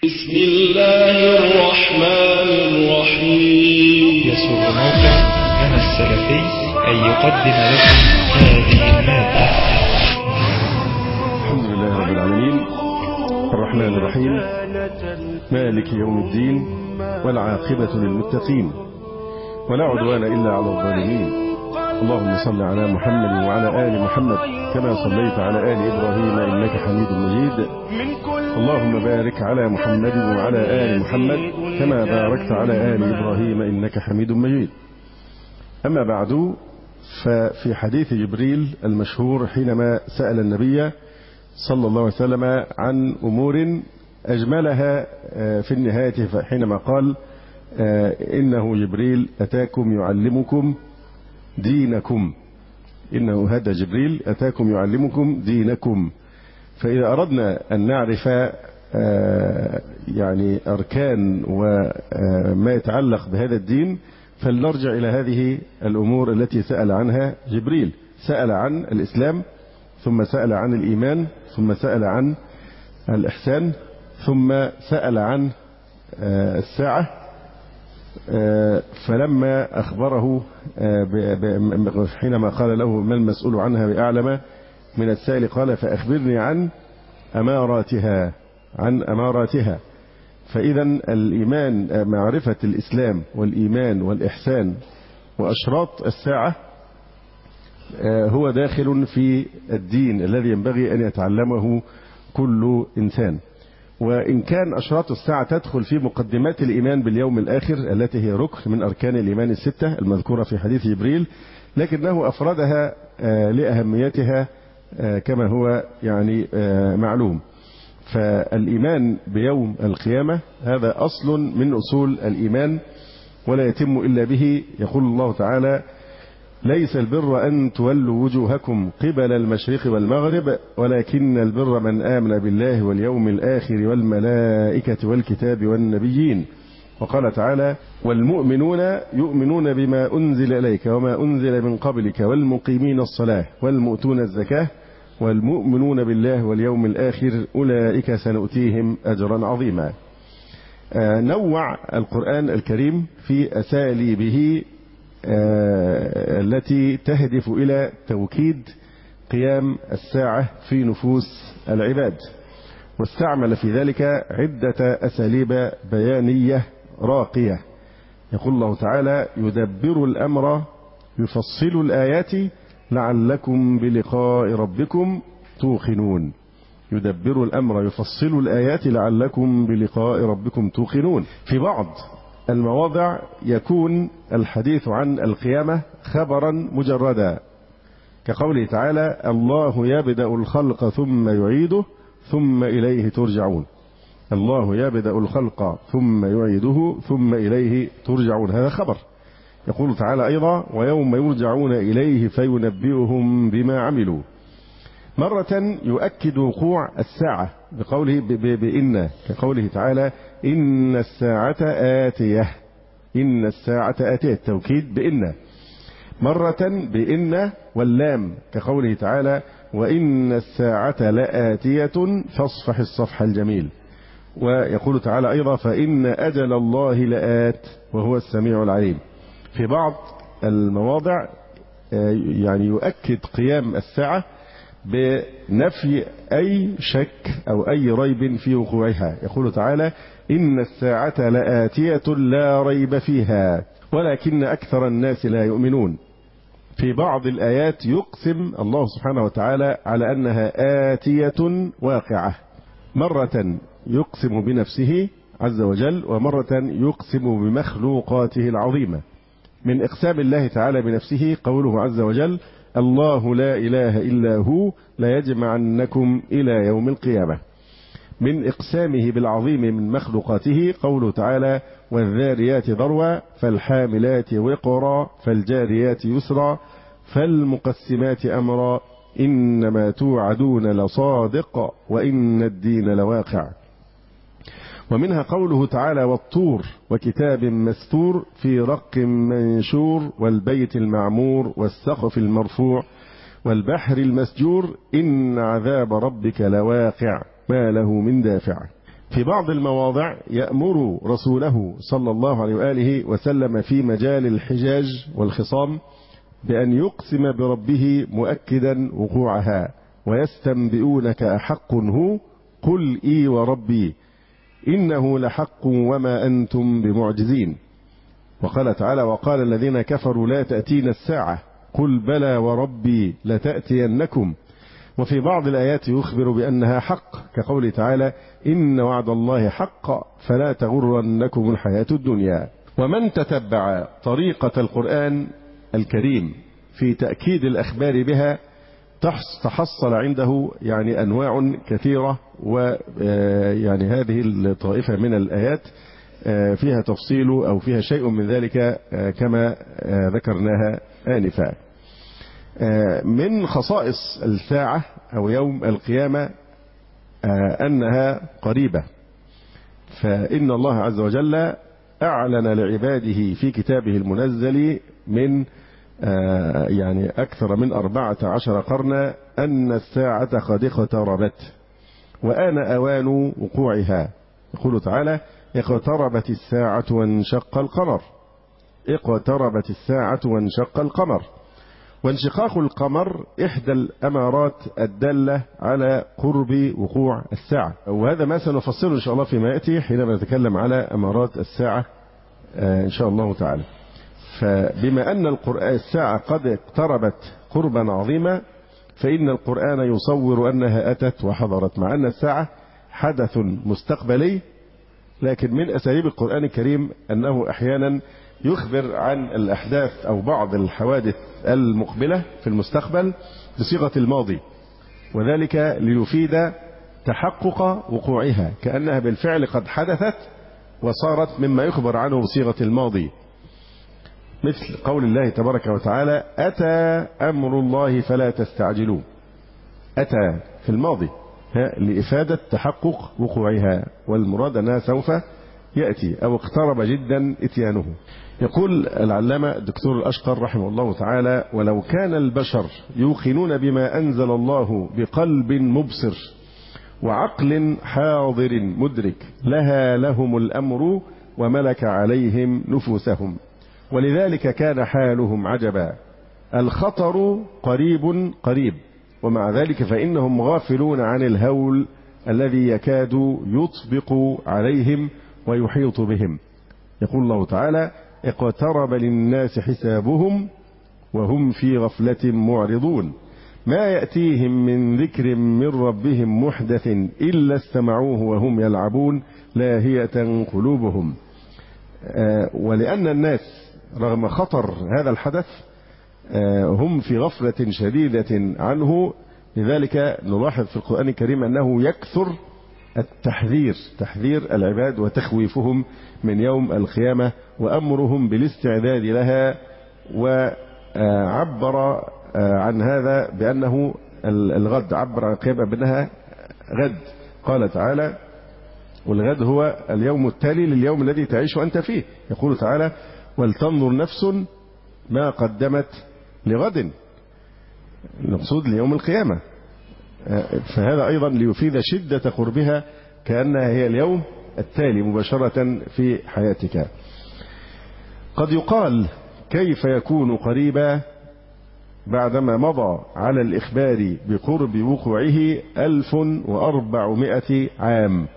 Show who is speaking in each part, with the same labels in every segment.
Speaker 1: بسم الله الرحمن الرحيم.
Speaker 2: يسر موقع أنا السلفي أن يقدم لكم هذه المادة.
Speaker 3: الحمد لله رب العالمين الرحمن الرحيم مالك يوم الدين والعاقبة للمتقين ولا عدوان إلا على الظالمين. اللهم صل على محمد وعلى آل محمد كما صليت على آل إبراهيم إنك حميد مجيد. اللهم بارك على محمد وعلى آل محمد كما باركت على آل إبراهيم إنك حميد مجيد. أما بعد، ففي حديث جبريل المشهور حينما سأل النبي صلى الله عليه وسلم عن أمور أجملها في النهاية حينما قال إنه جبريل أتاكم يعلمكم دينكم، إنه هذا جبريل أتاكم يعلمكم دينكم. فإذا أردنا أن نعرف يعني أركان وما يتعلق بهذا الدين فلنرجع إلى هذه الأمور التي سأل عنها جبريل. سأل عن الإسلام، ثم سأل عن الإيمان، ثم سأل عن الإحسان، ثم سأل عن الساعة. فلما أخبره حينما قال له ما المسؤول عنها بأعلم من السائل قال فأخبرني عن أماراتها، عن أماراتها. فإذا الإيمان، معرفة الإسلام والإيمان والإحسان وأشراط الساعة هو داخل في الدين الذي ينبغي أن يتعلمه كل إنسان. وإن كان أشراط الساعة تدخل في مقدمات الإيمان باليوم الآخر التي هي ركن من أركان الإيمان الستة المذكورة في حديث جبريل، لكنه أفردها لأهميتها كما هو يعني معلوم. فالإيمان بيوم القيامة هذا أصل من أصول الإيمان ولا يتم إلا به. يقول الله تعالى ليس البر أن تولوا وجوهكم قبل المشرق والمغرب ولكن البر من آمن بالله واليوم الآخر والملائكة والكتاب والنبيين. وقال تعالى والمؤمنون يؤمنون بما أنزل إليك وما أنزل من قبلك والمقيمين الصلاة والمؤتون الزكاة والمؤمنون بالله واليوم الآخر أولئك سنؤتيهم أجرا عظيما. نوع القرآن الكريم في أساليبه التي تهدف إلى توكيد قيام الساعة في نفوس العباد، واستعمل في ذلك عدة أساليب بيانية راقية. يقول الله تعالى يدبر الأمر يفصل الآيات لعلكم بلقاء ربكم توقنون. يدبر الأمر يفصل الآيات لعلكم بلقاء ربكم توقنون. في بعض المواضع يكون الحديث عن القيامة خبرا مجردا كقوله تعالى الله يبدأ الخلق ثم يعيده ثم إليه ترجعون. الله يبدأ الخلق ثم يعيده ثم إليه ترجعون، هذا خبر. يقول تعالى أيضا ويوم يرجعون إليه فينبئهم بما عملوا. مرة يؤكد وقوع الساعة بقوله بإن كقوله تعالى إن الساعة آتية، إن الساعة آتية، التوكيد بإن. مرة بإن واللام كقوله تعالى وإن الساعة لآتية فاصفح الصفح الجميل. ويقول تعالى أيضا فإن أجل الله لآت وهو السميع العليم. في بعض المواضع يعني يؤكد قيام الساعة بنفي أي شك أو أي ريب في وقوعها. يقول تعالى إن الساعة لآتية لا ريب فيها ولكن أكثر الناس لا يؤمنون. في بعض الآيات يقسم الله سبحانه وتعالى على أنها آتية واقعة، مرة يقسم بنفسه عز وجل ومرة يقسم بمخلوقاته العظيمة. من إقسام الله تعالى بنفسه قوله عز وجل الله لا إله إلا هو ليجمعنكم إلى يوم القيامة. من إقسامه بالعظيم من مخلوقاته قوله تعالى والذاريات ذروا فالحاملات وقرا فالجاريات يسرا فالمقسمات أمرا إنما توعدون لصادق وإن الدين لواقع. ومنها قوله تعالى والطور وكتاب مستور في رق منشور والبيت المعمور والسقف المرفوع والبحر المسجور إن عذاب ربك لواقع ما له من دافع. في بعض المواضع يأمر رسوله صلى الله عليه وآله وسلم في مجال الحجاج والخصام بأن يقسم بربه مؤكدا وقوعها، ويستنبئونك أحق هو قل إي وربي إنه لحق وما أنتم بمعجزين. وقال تعالى وقال الذين كفروا لا تأتينا الساعة قل بلى وربي لتأتينكم. وفي بعض الآيات يخبر بأنها حق كقول تعالى إن وعد الله حق فلا تغرنكم الحياة الدنيا. ومن تتبع طريقة القرآن الكريم في تأكيد الأخبار بها تحصل عنده يعني أنواع كثيرة، ويعني هذه الطائفة من الآيات فيها تفصيل أو فيها شيء من ذلك كما ذكرناها آنفا. من خصائص الساعة أو يوم القيامة أنها قريبة، فإن الله عز وجل أعلن لعباده في كتابه المنزل من يعني أكثر من 14 قرنا أن الساعة قد اقتربت وآن أوان وقوعها. يقول تعالى اقتربت الساعة وانشق القمر. اقتربت الساعة وانشق القمر. وانشقاق القمر إحدى الأمارات الدالة على قرب وقوع الساعة، وهذا ما سنفصله إن شاء الله فيما يأتي حينما نتكلم على أمارات الساعة إن شاء الله تعالى. فبما أن الساعة قد اقتربت قربا عظيما فإن القرآن يصور أنها أتت وحضرت، مع أن الساعة حدث مستقبلي، لكن من أساليب القرآن الكريم أنه أحيانا يخبر عن الأحداث أو بعض الحوادث المقبلة في المستقبل بصيغة الماضي، وذلك ليفيد تحقق وقوعها كأنها بالفعل قد حدثت وصارت مما يخبر عنه بصيغة الماضي، مثل قول الله تبارك وتعالى أتى أمر الله فلا تستعجلوه. أتى في الماضي لإفادة تحقق وقوعها، والمراد أنها سوف يأتي أو اقترب جدا إتيانه. يقول العلامة الدكتور الأشقر رحمه الله تعالى ولو كان البشر يوقنون بما أنزل الله بقلب مبصر وعقل حاضر مدرك لها لهم الأمر وملك عليهم نفوسهم، ولذلك كان حالهم عجبا. الخطر قريب قريب، ومع ذلك فإنهم غافلون عن الهول الذي يكاد يطبق عليهم ويحيط بهم. يقول الله تعالى اقترب للناس حسابهم وهم في غفلة معرضون ما يأتيهم من ذكر من ربهم محدث إلا استمعوه وهم يلعبون لاهية قلوبهم. ولأن الناس رغم خطر هذا الحدث هم في غفلة شديدة عنه، لذلك نلاحظ في القرآن الكريم أنه يكثر تحذير العباد وتخويفهم من يوم القيامة وأمرهم بالاستعداد لها. وعبر عن هذا بأنه الغد، عبر عن القيامة بأنها غد. قال تعالى والغد هو اليوم التالي لليوم الذي تعيش أنت فيه. يقول تعالى ولتنظر نفس ما قدمت لغد، المقصود ليوم القيامة. فهذا أيضا ليفيد شدة قربها كأنها هي اليوم التالي مباشرة في حياتك. قد يقال كيف يكون قريبا بعدما مضى على الإخبار بقرب وقوعه 1400 عام،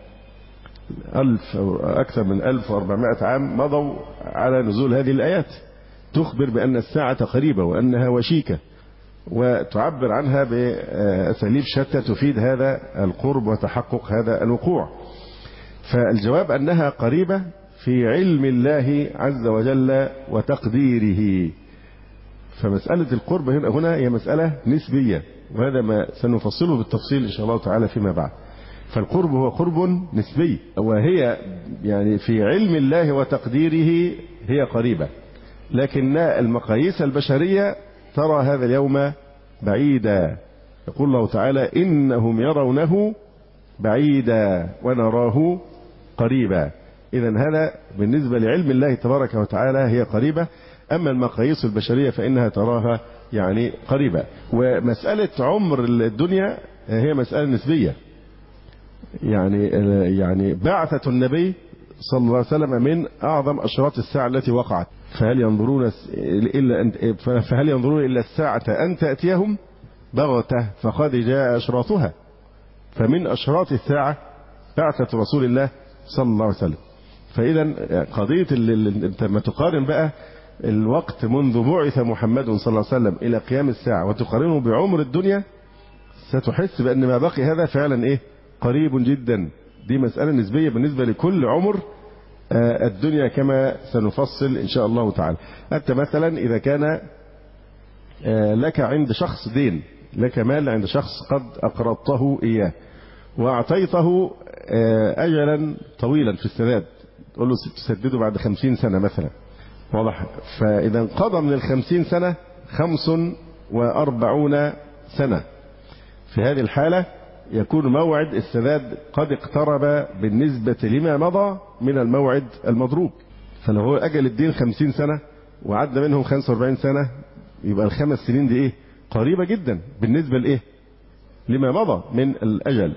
Speaker 3: أكثر من 1400 عام مضوا على نزول هذه الآيات تخبر بأن الساعة قريبة وأنها وشيكة، وتعبر عنها بأساليب شتى تفيد هذا القرب وتحقق هذا الوقوع. فالجواب أنها قريبة في علم الله عز وجل وتقديره. فمسألة القرب هنا هي مسألة نسبية، وهذا ما سنفصله بالتفصيل إن شاء الله تعالى فيما بعد. فالقرب هو قرب نسبي، وهي يعني في علم الله وتقديره هي قريبة، لكن المقاييس البشرية ترى هذا اليوم بعيدا. يقول الله تعالى إنهم يرونه بعيدا ونراه قريبا. إذن هذا بالنسبة لعلم الله تبارك وتعالى هي قريبة، أما المقاييس البشرية فإنها تراها يعني قريبة. ومسألة عمر الدنيا هي مسألة نسبية، يعني بعثة النبي صلى الله عليه وسلم من أعظم أشراط الساعة التي وقعت. فهل ينظرون إلا الساعة أن تأتيهم بغتة فقد جاء أشراطها. فمن أشراط الساعة بعثة رسول الله صلى الله عليه وسلم. فإذا قضية أنت ما تقارن بقى الوقت منذ بعث محمد صلى الله عليه وسلم إلى قيام الساعة وتقارنه بعمر الدنيا، ستحس بأن ما بقي هذا فعلا قريب جدا. دي مسألة نسبية بالنسبة لكل عمر الدنيا كما سنفصل إن شاء الله تعالى. أنت مثلا إذا كان لك عند شخص دين، لك مال عند شخص قد أقرضته إياه وأعطيته أجلا طويلا في السداد، تقول له تسدده بعد 50 سنة مثلا، واضح؟ فإذا انقضى من 50 سنة 45 سنة، في هذه الحالة يكون موعد السداد قد اقترب بالنسبة لما مضى من الموعد المضروب. فلو هو أجل الدين 50 سنة وعدى منهم 45 سنة، يبقى الخمس سنين دي قريبة جدا بالنسبة لما مضى من الأجل.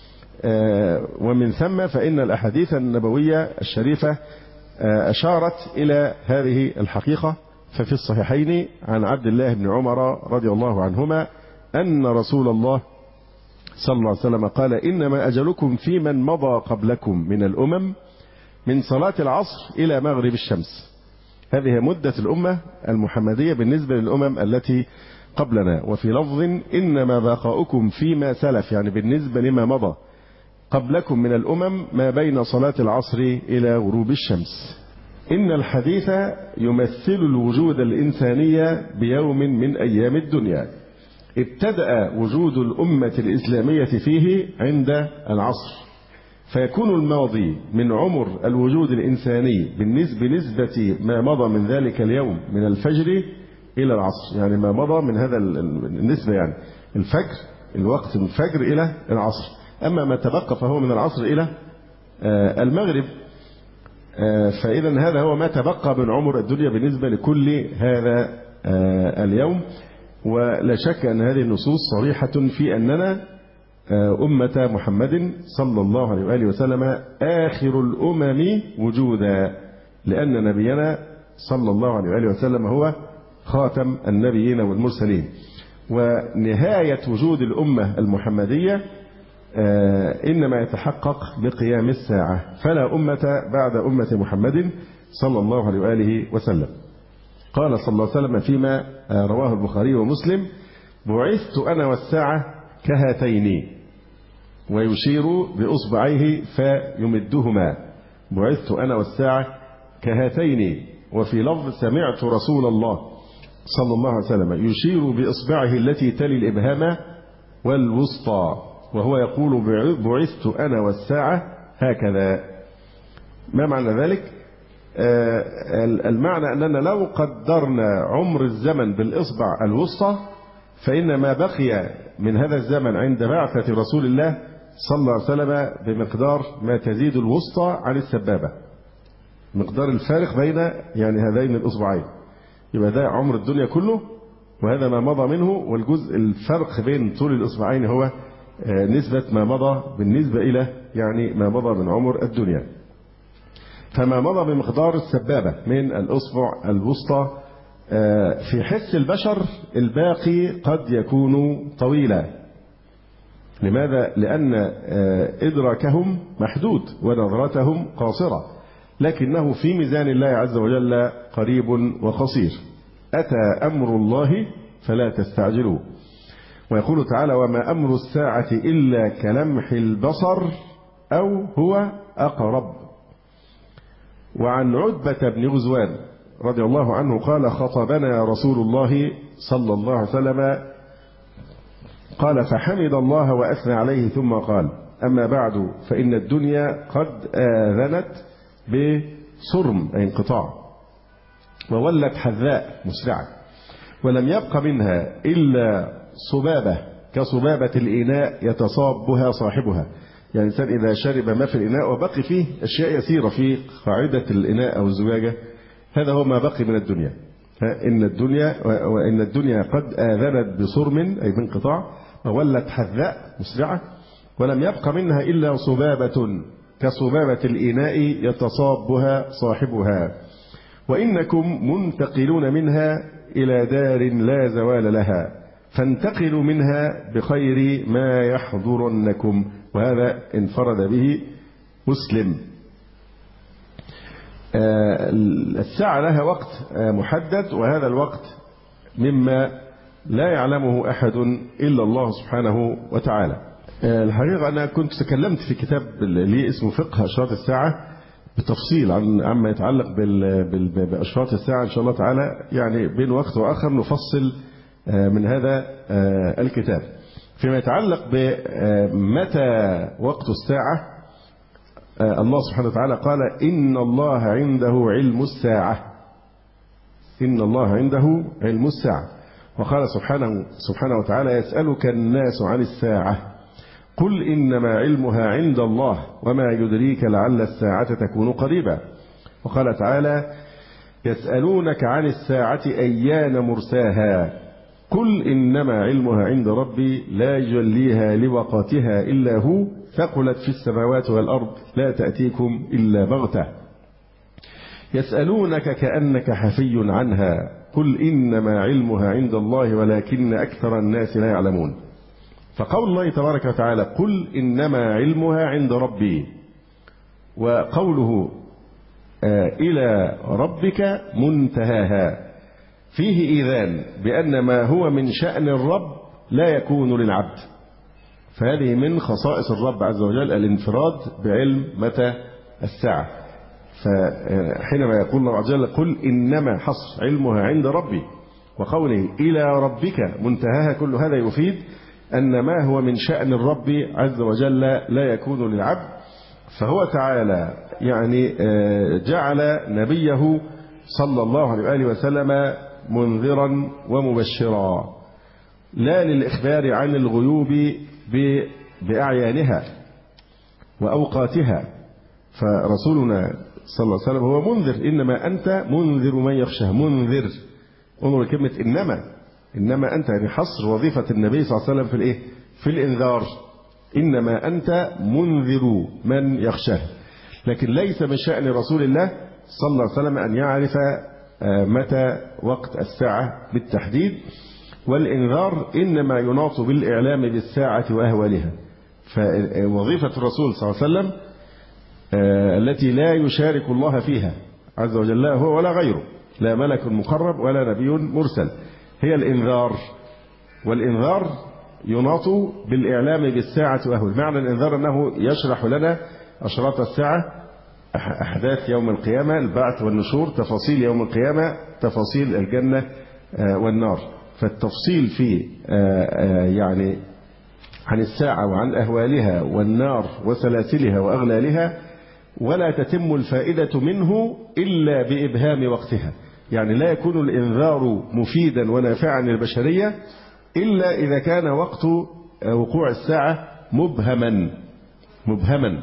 Speaker 3: ومن ثم فإن الأحاديث النبوية الشريفة أشارت إلى هذه الحقيقة. ففي الصحيحين عن عبد الله بن عمر رضي الله عنهما أن رسول الله صلى الله عليه وسلم قال: إنما أجلكم في من مضى قبلكم من الأمم من صلاة العصر إلى مغرب الشمس. هذه مدة الأمة المحمدية بالنسبة للأمم التي قبلنا. وفي لفظ: إنما بقاؤكم فيما سلف، يعني بالنسبة لما مضى قبلكم من الأمم ما بين صلاة العصر إلى غروب الشمس. إن الحديث يمثل الوجود الإنساني بيوم من أيام الدنيا ابتدأ وجود الأمة الإسلامية فيه عند العصر، فيكون الماضي من عمر الوجود الإنساني بنسبة ما مضى من ذلك اليوم من الفجر إلى العصر، يعني ما مضى من هذا النسبة، يعني الفجر، الوقت من الفجر إلى العصر. أما ما تبقى فهو من العصر إلى المغرب. فإذا هذا هو ما تبقى من عمر الدنيا بالنسبة لكل هذا اليوم. ولا شك أن هذه النصوص صريحة في أننا أمة محمد صلى الله عليه وآله وسلم آخر الأمم وجودا، لأن نبينا صلى الله عليه وآله وسلم هو خاتم النبيين والمرسلين. ونهاية وجود الأمة المحمدية إنما يتحقق بقيام الساعة، فلا أمة بعد أمة محمد صلى الله عليه وآله وسلم. قال صلى الله عليه وسلم فيما رواه البخاري ومسلم: بعثت أنا والساعة كهاتين، ويشير بإصبعيه فيمدهما. بعثت أنا والساعة كهاتين. وفي لفظ: سمعت رسول الله صلى الله عليه وسلم يشير بإصبعه التي تلي الإبهام والوسطى وهو يقول: بعثت أنا والساعة هكذا. ما معنى ذلك؟ المعنى أننا لو قدرنا عمر الزمن بالإصبع الوسطى فإن ما بقي من هذا الزمن عند بعثة رسول الله صلى الله عليه وسلم بمقدار ما تزيد الوسطى عن السبابة، مقدار الفارق بين يعني هذين الإصبعين. يبقى ده عمر الدنيا كله، وهذا ما مضى منه، والجزء الفرق بين طول الإصبعين هو نسبة ما مضى بالنسبة إلى يعني ما مضى من عمر الدنيا. فما مضى بمقدار السبابة من الأصبع الوسطى في حس البشر الباقي قد يكون طويلا. لماذا؟ لأن إدراكهم محدود ونظرتهم قاصرة، لكنه في ميزان الله عز وجل قريب وقصير. أتى أمر الله فلا تستعجلوا. ويقول تعالى: وما أمر الساعة إلا كلمح البصر أو هو أقرب. وعن عتبة بن غزوان رضي الله عنه قال: خطبنا رسول الله صلى الله عليه وسلم قال: فحمد الله وأثنى عليه ثم قال: أما بعد فإن الدنيا قد آذنت بصرم أي انقطاع، وولت حذاء مسرعة، ولم يبق منها إلا صبابة كصبابة الإناء يتصابها صاحبها. يعني الإنسان إذا شرب ما في الإناء وبقي فيه أشياء يسيرة في قاعدة الإناء أو الزجاجة، هذا هو ما بقي من الدنيا. وإن الدنيا قد آذنت بصرم أي بانقطاع، وولت حذاء مسرعة، ولم يبق منها إلا صبابة كصبابة الإناء يتصابها صاحبها، وإنكم منتقلون منها إلى دار لا زوال لها، فانتقلوا منها بخير ما يحضرنكم. وهذا انفرد به مسلم. الساعة لها وقت محدد، وهذا الوقت مما لا يعلمه أحد إلا الله سبحانه وتعالى. الحقيقة أنا كنت تكلمت في كتاب لي اسمه فقه أشراط الساعة بتفصيل عما يتعلق بأشراط الساعة إن شاء الله تعالى، يعني بين وقت وآخر نفصل من هذا الكتاب. فيما يتعلق بمتى وقت الساعة، الله سبحانه وتعالى قال: إن الله عنده علم الساعة. إن الله عنده علم الساعة. وقال سبحانه وتعالى: يسألك الناس عن الساعة قل إنما علمها عند الله وما يدريك لعل الساعة تكون قريبا. وقال تعالى: يسألونك عن الساعة أيان مرساها قل إنما علمها عند ربي لا يجليها لوقتها إلا هو ثقلت في السماوات والأرض لا تأتيكم إلا بغتة. يسألونك كأنك حفي عنها قل إنما علمها عند الله ولكن أكثر الناس لا يعلمون. فقول الله تبارك وتعالى قل إنما علمها عند ربي، وقوله إلى ربك منتهاها، فيه إيذان بأن ما هو من شأن الرب لا يكون للعبد. فهذه من خصائص الرب عز وجل الانفراد بعلم متى الساعة. فحينما يقول الله عز وجل قل إنما حصر علمها عند ربي، وقوله إلى ربك منتهاها، كل هذا يفيد أن ما هو من شأن الرب عز وجل لا يكون للعبد. فهو تعالى يعني جعل نبيه صلى الله عليه وآله وسلم منذرا ومبشرا، لا للإخبار عن الغيوب بأعيانها وأوقاتها. فرسولنا صلى الله عليه وسلم هو منذر، إنما أنت منذر من يخشى. منذر، انظر كلمة إنما أنت، يعني حصر وظيفة النبي صلى الله عليه وسلم في الإيه؟ في الإنذار. إنما أنت منذر من يخشاه. لكن ليس من شأن رسول الله صلى الله عليه وسلم أن يعرف متى وقت الساعة بالتحديد، والإنذار إنما يناط بالإعلام بالساعة وأهوالها. فوظيفة الرسول صلى الله عليه وسلم التي لا يشارك الله فيها عز وجل هو ولا غيره، لا ملك مقرب ولا نبي مرسل، هي الإنذار. والإنذار يناط بالإعلام بالساعة وأهوالها. معنى الإنذار أنه يشرح لنا أشراط الساعة، أحداث يوم القيامة، البعث والنشور، تفاصيل يوم القيامة، تفاصيل الجنة والنار. فالتفصيل في يعني عن الساعة وعن أهوالها والنار وسلاسلها وأغلالها، ولا تتم الفائدة منه إلا بإبهام وقتها. يعني لا يكون الإنذار مفيدا ونافعا للبشرية إلا إذا كان وقت وقوع الساعة مبهما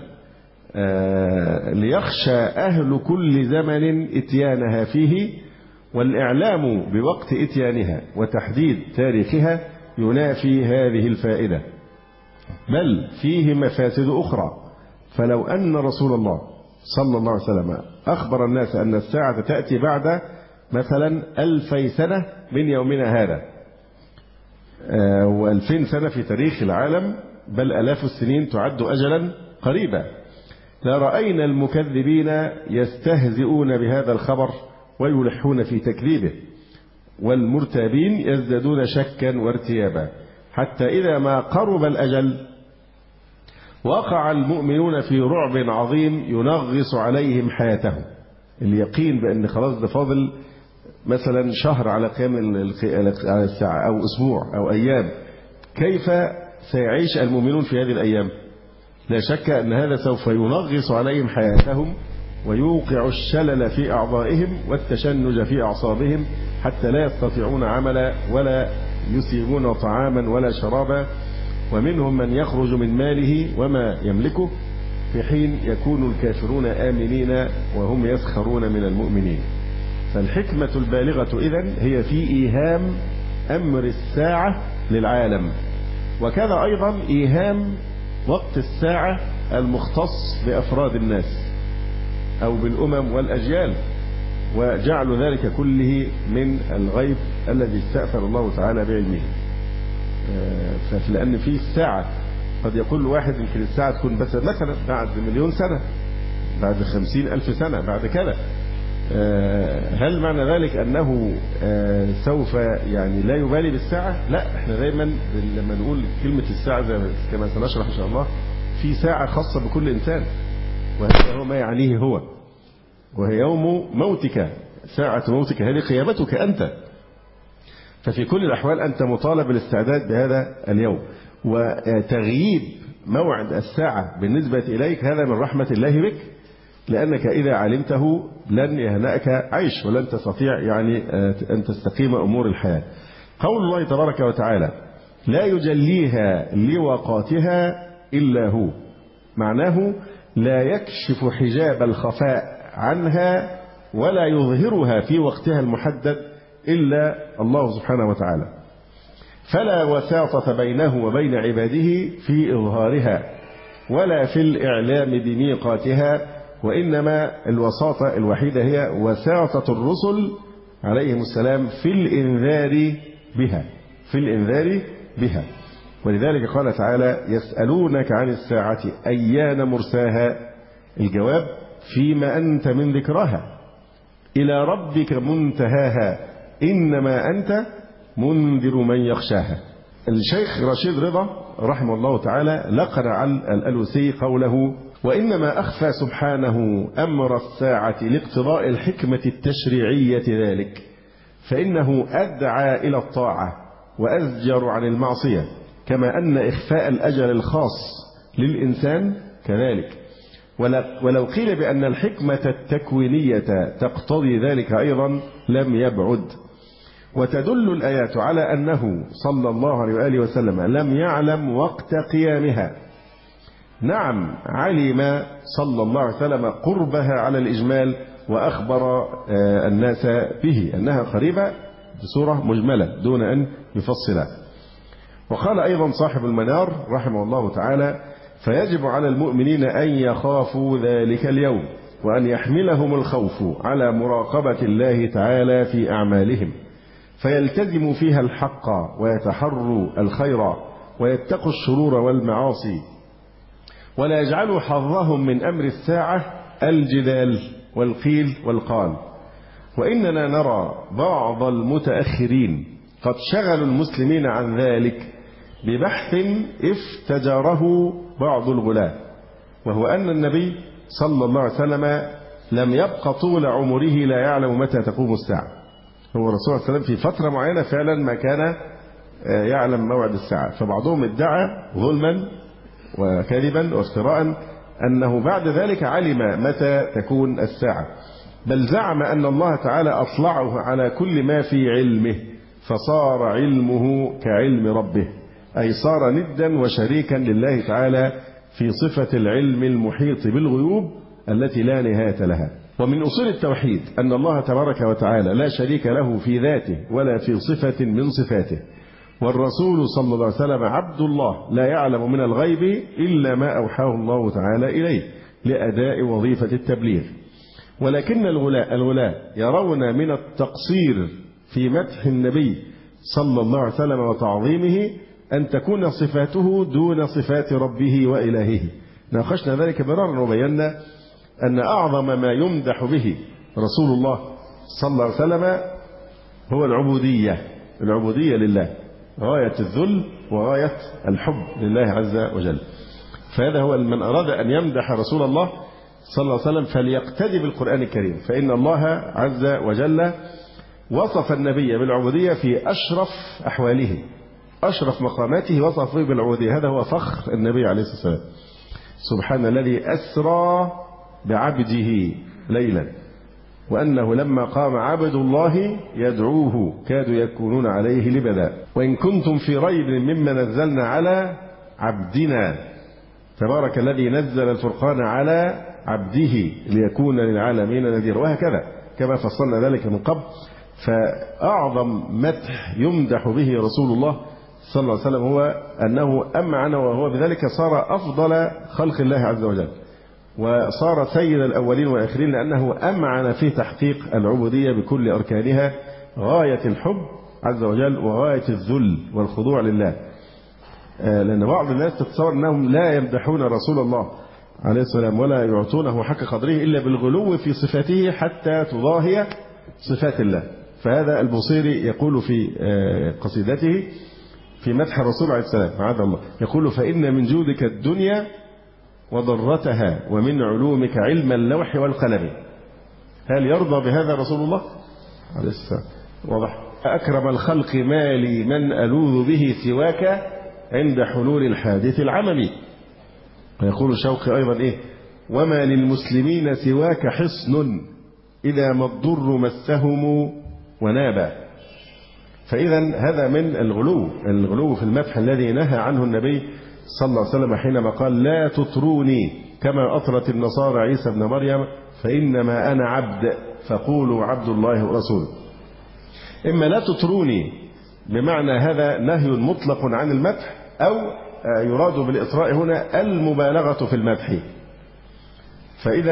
Speaker 3: ليخشى أهل كل زمن إتيانها فيه، والإعلام بوقت إتيانها وتحديد تاريخها ينافي هذه الفائدة، بل فيه مفاسد أخرى. فلو أن رسول الله صلى الله عليه وسلم أخبر الناس أن الساعة تأتي بعد مثلا 2000 سنة من يومنا هذا، و2000 سنة في تاريخ العالم، بل آلاف السنين تعد أجلا قريبا، لرأينا المكذبين يستهزئون بهذا الخبر ويلحون في تكذيبه، والمرتابين يزدادون شكا وارتيابا، حتى إذا ما قرب الأجل وقع المؤمنون في رعب عظيم ينغص عليهم حياتهم. اليقين بأن خلاص ده فاضل مثلا شهر على قيام الساعة أو أسبوع أو أيام، كيف سيعيش المؤمنون في هذه الأيام؟ لا شك أن هذا سوف ينغص عليهم حياتهم ويوقع الشلل في أعضائهم والتشنج في أعصابهم، حتى لا يستطيعون عملا ولا يسيغون طعاما ولا شرابا. ومنهم من يخرج من ماله وما يملكه، في حين يكون الكافرون آمنين وهم يسخرون من المؤمنين. فالحكمة البالغة إذن هي في إيهام أمر الساعة للعالم، وكذا أيضا إيهام وقت الساعة المختص بأفراد الناس أو بالأمم والأجيال، وجعلوا ذلك كله من الغيب الذي استأثر الله تعالى بعلمه. لأن في الساعة قد يقول واحد يمكن الساعة تكون بس مثلا بعد 1,000,000 سنة، بعد 50,000 سنة، بعد كذا. هل معنى ذلك أنه سوف يعني لا يبالي بالساعة؟ لا، احنا دايما لما نقول كلمة الساعة كما سنشرح إن شاء الله، في ساعة خاصة بكل إنسان، وهذا هو ما يعنيه هو، وهي يوم موتك، ساعة موتك، هذه قيامتك أنت. ففي كل الأحوال أنت مطالب بالاستعداد بهذا اليوم، وتغييب موعد الساعة بالنسبة إليك هذا من رحمة الله بك، لأنك إذا علمته لن يهنأك عيش ولن تستطيع يعني أن تستقيم أمور الحياة. قول الله تبارك وتعالى لا يجليها لوقاتها إلا هو، معناه لا يكشف حجاب الخفاء عنها ولا يظهرها في وقتها المحدد إلا الله سبحانه وتعالى، فلا وساطة بينه وبين عباده في إظهارها ولا في الإعلام بميقاتها، وإنما الوساطة الوحيدة هي وساطة الرسل عليهم السلام في الإنذار بها، في الإنذار بها. ولذلك قال تعالى يسألونك عن الساعة أيان مرساها، الجواب فيما أنت من ذكرها إلى ربك منتهاها إنما أنت منذر من يخشاها. الشيخ رشيد رضا رحمه الله تعالى لقن على الألوسي قوله وإنما أخفى سبحانه أمر الساعة لاقتضاء الحكمة التشريعية ذلك، فإنه أدعى إلى الطاعة وأزجر عن المعصية، كما أن إخفاء الأجل الخاص للإنسان كذلك. ولو قيل بأن الحكمة التكوينية تقتضي ذلك أيضا لم يبعد. وتدل الآيات على أنه صلى الله عليه وآله وسلم لم يعلم وقت قيامها. نعم علم صلى الله عليه وسلم قربها على الإجمال، وأخبر الناس به أنها قريبة بصورة مجملة دون أن يفصلها. وقال أيضا صاحب المنار رحمه الله تعالى فيجب على المؤمنين أن يخافوا ذلك اليوم، وأن يحملهم الخوف على مراقبة الله تعالى في أعمالهم، فيلتزموا فيها الحق ويتحروا الخير ويتقوا الشرور والمعاصي، ولا يجعلوا حظهم من أمر الساعة الجدال والقيل والقال. وإننا نرى بعض المتأخرين قد شغلوا المسلمين عن ذلك ببحث افتجره بعض الغلاة، وهو أن النبي صلى الله عليه وسلم لم يبق طول عمره لا يعلم متى تقوم الساعة. هو الرسول صلى الله عليه وسلم في فترة معينة فعلا ما كان يعلم موعد الساعة، فبعضهم ادعى ظلما وكذبا وافتراء أنه بعد ذلك علم متى تكون الساعة، بل زعم أن الله تعالى أطلعه على كل ما في علمه فصار علمه كعلم ربه، أي صار ندا وشريكا لله تعالى في صفة العلم المحيط بالغيوب التي لا نهاية لها. ومن أصول التوحيد أن الله تبارك وتعالى لا شريك له في ذاته ولا في صفة من صفاته، والرسول صلى الله عليه وسلم عبد الله لا يعلم من الغيب إلا ما أوحاه الله تعالى إليه لأداء وظيفة التبليغ. ولكن الغلاة يرون من التقصير في مدح النبي صلى الله عليه وسلم وتعظيمه أن تكون صفاته دون صفات ربه وإلهه. ناقشنا ذلك مرارا وبينا أن أعظم ما يمدح به رسول الله صلى الله عليه وسلم هو العبودية لله، غاية الذل وغاية الحب لله عز وجل. فهذا هو من أراد أن يمدح رسول الله صلى الله عليه وسلم فليقتدي بالقرآن الكريم، فإن الله عز وجل وصف النبي بالعبودية في أشرف أحواله، أشرف مقاماته وصف بالعبودية. هذا هو فخر النبي عليه الصلاة والسلام. سبحان الذي أسرى بعبده ليلا وأنه لما قام عبد الله يدعوه كادوا يكونون عليه لبدا، وإن كنتم في ريب مما نزلنا على عبدنا تبارك الذي نزل الفرقان على عبده ليكون للعالمين نذيرا، وهكذا كما فصلنا ذلك من قبل. فأعظم مدح يمدح به رسول الله صلى الله عليه وسلم هو أنه أمعن، وهو بذلك صار أفضل خلق الله عز وجل، وصار سيد الأولين والآخرين، لأنه أمعن في تحقيق العبودية بكل أركانها، غاية الحب عز وجل وغاية الذل والخضوع لله. لأن بعض الناس تتصور أنهم لا يمدحون رسول الله عليه السلام ولا يعطونه حق قدره إلا بالغلو في صفاته حتى تضاهي صفات الله. فهذا البوصيري يقول في قصيدته في مدح الرسول عليه السلام معاذ الله، يقول: فإن من جودك الدنيا وضرتها، ومن علومك علم اللوح والقلم. هل يرضى بهذا رسول الله عليه السلام؟ واضح. أكرم الخلق مالي من ألوذ به سواك عند حلول الحادث العممي. ويقول شوقي أيضا إيه: وما للمسلمين سواك حصن إذا ما الضر مسهم ونابا. فإذا هذا من الغلو في المدح الذي نهى عنه النبي صلى الله عليه وسلم حينما قال: لا تطروني كما أطرت النصارى عيسى ابن مريم فإنما أنا عبد فقولوا عبد الله ورسوله. إما لا تطروني بمعنى هذا نهي مطلق عن المدح، أو يراد بالإطراء هنا المبالغة في المدح. فإذا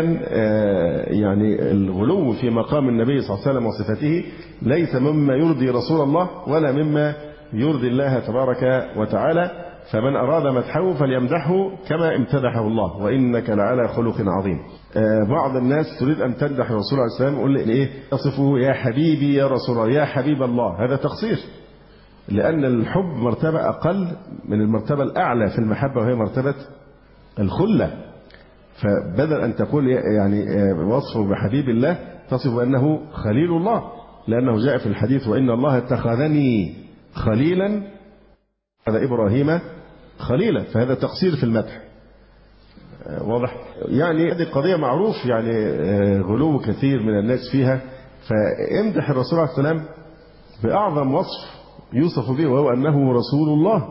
Speaker 3: يعني الغلو في مقام النبي صلى الله عليه وسلم وصفته ليس مما يرضي رسول الله ولا مما يرضي الله تبارك وتعالى. فمن أراد مدحه فليمدحه كما امتدحه الله: وإنك لعلى خلق عظيم. بعض الناس تريد أن تمدح الرسول عليه السلام، يقول إيه؟ تصفه: يا حبيبي يا رسول الله، يا حبيب الله. هذا تقصير، لأن الحب مرتبة أقل من المرتبة الأعلى في المحبة، وهي مرتبة الخلة. فبدل أن تقول يعني وصفه بحبيب الله، تصف أنه خليل الله، لأنه جاء في الحديث: وإن الله اتخذني خليلا، هذا إبراهيم خليلا. فهذا تقصير في المدح. واضح. يعني هذه قضية معروف، يعني غلو كثير من الناس فيها. فامدح الرسول عليه السلام بأعظم وصف يوصف به، وهو أنه رسول الله.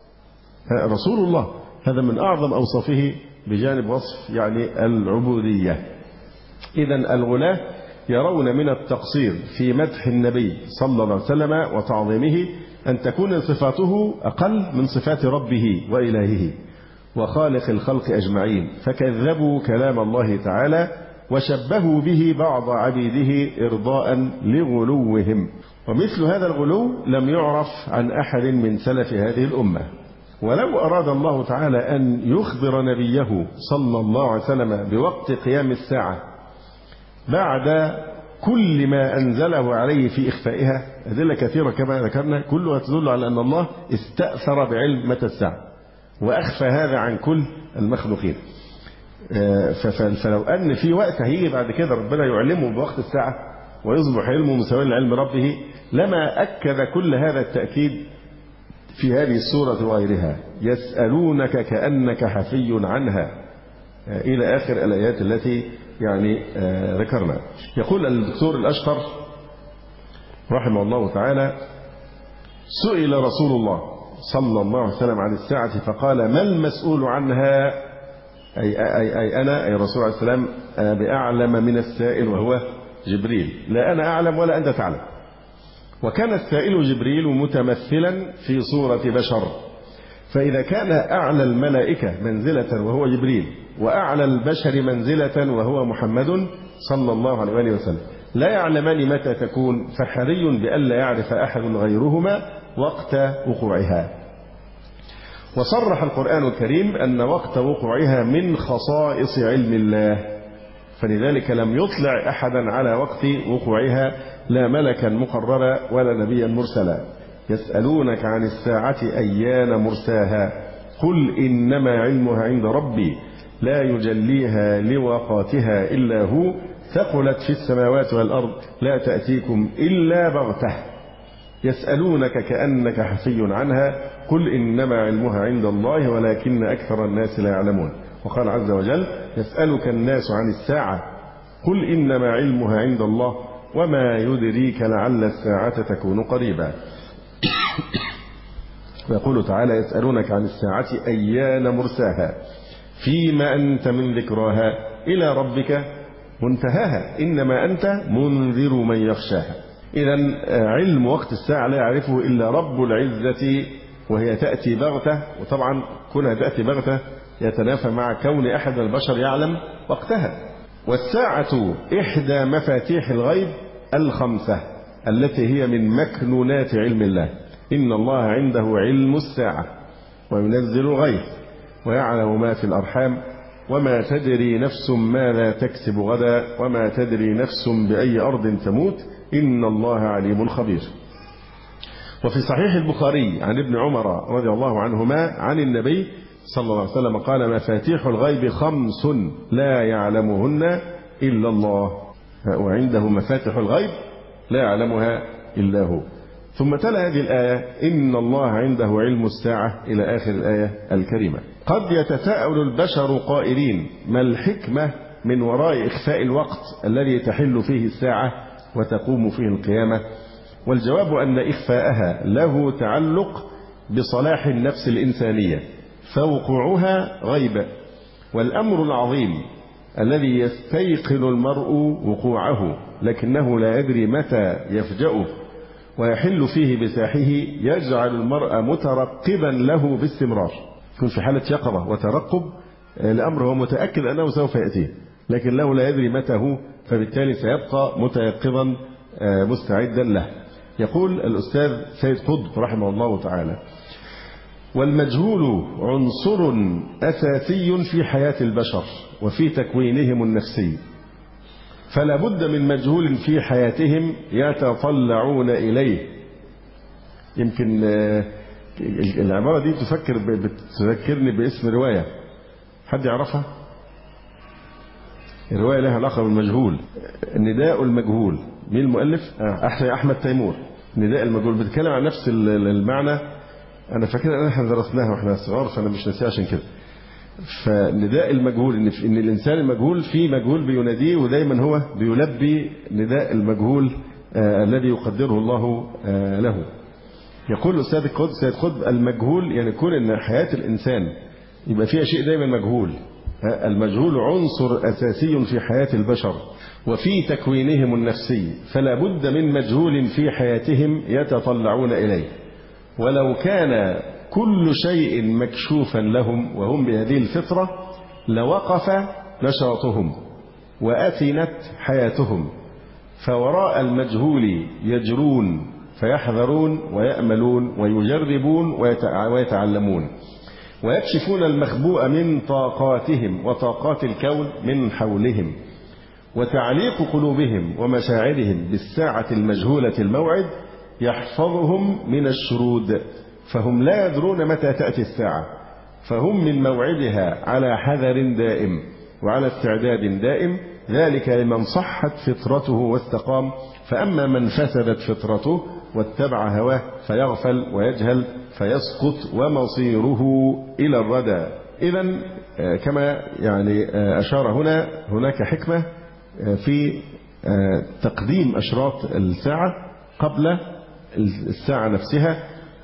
Speaker 3: رسول الله هذا من أعظم أوصافه بجانب وصف يعني العبودية. إذن الغلاة يرون من التقصير في مدح النبي صلى الله عليه وسلم وتعظيمه أن تكون صفاته أقل من صفات ربه وإلهه وخالق الخلق أجمعين، فكذبوا كلام الله تعالى وشبهوا به بعض عبيده إرضاء لغلوهم. ومثل هذا الغلو لم يعرف عن أحد من سلف هذه الأمة. ولو أراد الله تعالى أن يخبر نبيه صلى الله عليه وسلم بوقت قيام الساعة بعد كل ما أنزله عليه في إخفائها، أدلة كثيرة كما ذكرنا كلها تدل على أن الله استأثر بعلم متى الساعة وأخفى هذا عن كل المخلوقين. فلو أن في وقت هيجي بعد كده ربنا يعلمه بوقت الساعة ويصبح علمه مساويا لعلم ربه، لما أكد كل هذا التأكيد في هذه السورة وغيرها: يسألونك كأنك حفي عنها، إلى آخر الآيات التي يعني ذكرنا. يقول الدكتور الأشقر رحمه الله تعالى: سئل رسول الله صلى الله عليه وسلم عن الساعة فقال: ما المسؤول عنها؟ أي أنا، أي رسول عليه السلام، بأعلم من السائل وهو جبريل. لا أنا أعلم ولا أنت تعلم. وكان السائل جبريل متمثلا في صورة بشر، فإذا كان أعلى الملائكة منزلة وهو جبريل، وأعلى البشر منزلة وهو محمد صلى الله عليه وآله وسلم، لا يعلمان متى تكون، فحري بألا يعرف أحد غيرهما وقت وقوعها. وصرح القرآن الكريم أن وقت وقوعها من خصائص علم الله، فلذلك لم يطلع أحدا على وقت وقوعها، لا ملكا مقربا ولا نبيا مرسلا. يسألونك عن الساعة أيان مرساها قل إنما علمها عند ربي لا يجليها لوقاتها إلا هو ثقلت في السماوات والأرض لا تأتيكم إلا بغتة. يسألونك كأنك حفي عنها قل إنما علمها عند الله ولكن أكثر الناس لا يعلمون. وقال عز وجل: يسألك الناس عن الساعة قل إنما علمها عند الله وما يدريك لعل الساعة تكون قريبا. ويقول تعالى: يسألونك عن الساعة أيان مرساها فيما أنت من ذكراها إلى ربك منتهاها إنما أنت منذر من يخشاها. إذن علم وقت الساعة لا يعرفه إلا رب العزة وهي تأتي بغتة، وطبعا كونها تأتي بغتة يتنافى مع كون أحد من البشر يعلم وقتها. والساعة إحدى مفاتيح الغيب الخمسة التي هي من مكنونات علم الله. إن الله عنده علم الساعة وينزل الغيث ويعلم ما في الأرحام وما تدري نفس ماذا تكسب غدا وما تدري نفس بأي أرض تموت إن الله عليم خبير. وفي صحيح البخاري عن ابن عمر رضي الله عنهما عن النبي صلى الله عليه وسلم قال: مفاتيح الغيب خمس لا يعلمهن إلا الله، وعنده مفاتيح الغيب لا يعلمها إلا هو. ثم تلا هذه الآية: إن الله عنده علم الساعة إلى آخر الآية الكريمة. قد يتساءل البشر قائلين: ما الحكمة من وراء إخفاء الوقت الذي تحل فيه الساعة وتقوم فيه القيامة؟ والجواب أن إخفاءها له تعلق بصلاح النفس الإنسانية، فوقوعها غيب، والأمر العظيم الذي يستيقن المرء وقوعه لكنه لا يدري متى يفجأه ويحل فيه بساحه يجعل المرء مترقبا له باستمرار، يكون في حالة يقظة وترقب الأمر، هو متأكد أنه سوف يأتيه لكنه لا يدري متى هو، فبالتالي سيبقى متيقظا مستعدا له. يقول الأستاذ سيد قطب رحمه الله تعالى: والمجهول عنصر أساسي في حياة البشر وفي تكوينهم النفسي، فلا بد من مجهول في حياتهم يتطلعون إليه. يمكن العبارة دي بتذكرني باسم رواية، حد يعرفها؟ الرواية لها علاقة بالمجهول، نداء المجهول. مين المؤلف؟ أحمد تيمور. نداء المجهول بتتكلم عن نفس المعنى. أنا فاكر أن احنا درسناها وإحنا صغار فأنا مش ناسيها عشان كده. فنداء المجهول إن الإنسان المجهول في مجهول بيناديه، ودايما هو بيلبي نداء المجهول الذي يقدره الله له. يقول الأستاذ سيد قطب: المجهول يعني يكون أن حياة الإنسان يبقى فيها شيء دايما مجهول. المجهول عنصر أساسي في حياة البشر وفي تكوينهم النفسي، فلا بد من مجهول في حياتهم يتطلعون إليه. ولو كان كل شيء مكشوفا لهم وهم بهذه الفطرة لوقف نشاطهم وأثنت حياتهم، فوراء المجهول يجرون فيحذرون ويأملون ويجربون ويتعلمون ويكشفون المخبوء من طاقاتهم وطاقات الكون من حولهم، وتعليق قلوبهم ومشاعرهم بالساعة المجهولة الموعد يحفظهم من الشرود، فهم لا يدرون متى تأتي الساعة، فهم من موعدها على حذر دائم وعلى استعداد دائم. ذلك لمن صحت فطرته واستقام، فأما من فسدت فطرته واتبع هواه فيغفل ويجهل فيسقط ومصيره إلى الردى. إذن كما يعني أشار هناك حكمة في تقديم أشراط الساعة قبل الساعة نفسها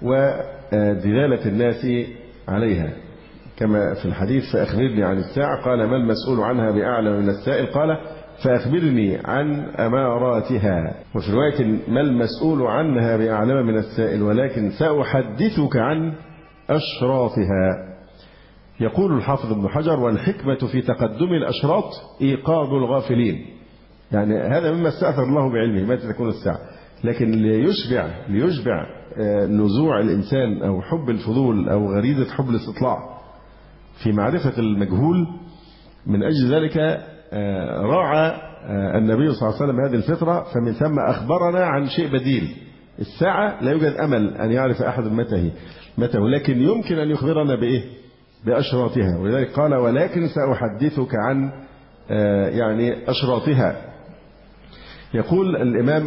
Speaker 3: ودلالة الناس عليها، كما في الحديث: فأخبرني عن الساعة، قال: ما المسؤول عنها بأعلم من السائل، قال: فأخبرني عن أماراتها. وفي رواية: ما المسؤول عنها بأعلم من السائل ولكن سأحدثك عن أشراطها. يقول الحافظ ابن حجر: والحكمة في تقدم الأشراط إيقاظ الغافلين، يعني هذا مما استأثر الله بعلمه متى تكون الساعة، لكن ليشبع نزوع الإنسان أو حب الفضول أو غريزة حب الاستطلاع في معرفة المجهول. من أجل ذلك راعى النبي صلى الله عليه وسلم هذه الفطرة، فمن ثم أخبرنا عن شيء بديل. الساعة لا يوجد أمل أن يعرف أحد متى، لكن يمكن أن يخبرنا بإيه؟ بأشراطها. ولذلك قال: ولكن سأحدثك عن يعني أشراطها. يقول الإمام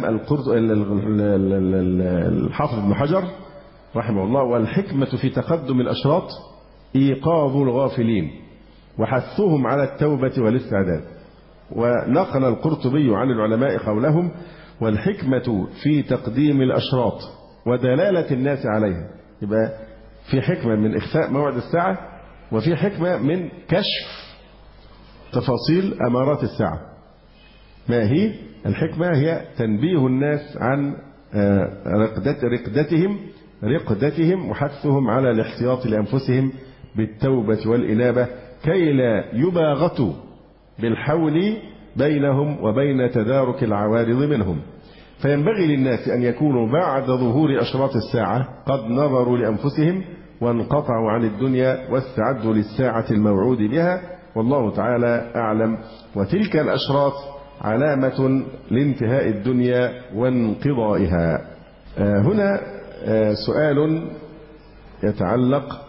Speaker 3: الحافظ ابن حجر رحمه الله: والحكمة في تقدم الأشراط إيقاظ الغافلين وحثهم على التوبة والاستعداد. ونقل القرطبي عن العلماء قولهم: والحكمة في تقديم الأشراط ودلالة الناس عليها. يبقى في حكمة من إخفاء موعد الساعة، وفي حكمة من كشف تفاصيل أمارات الساعة. ما هي الحكمة؟ هي تنبيه الناس عن رقدتهم رقدتهم وحثهم على الاحتياط لأنفسهم بالتوبة والإنابة كي لا يباغتوا بالحول بينهم وبين تدارك العوارض منهم. فينبغي للناس أن يكونوا بعد ظهور أشراط الساعة قد نظروا لأنفسهم وانقطعوا عن الدنيا واستعدوا للساعة الموعود بها، والله تعالى أعلم. وتلك الأشراط علامة لانتهاء الدنيا وانقضائها. هنا سؤال يتعلق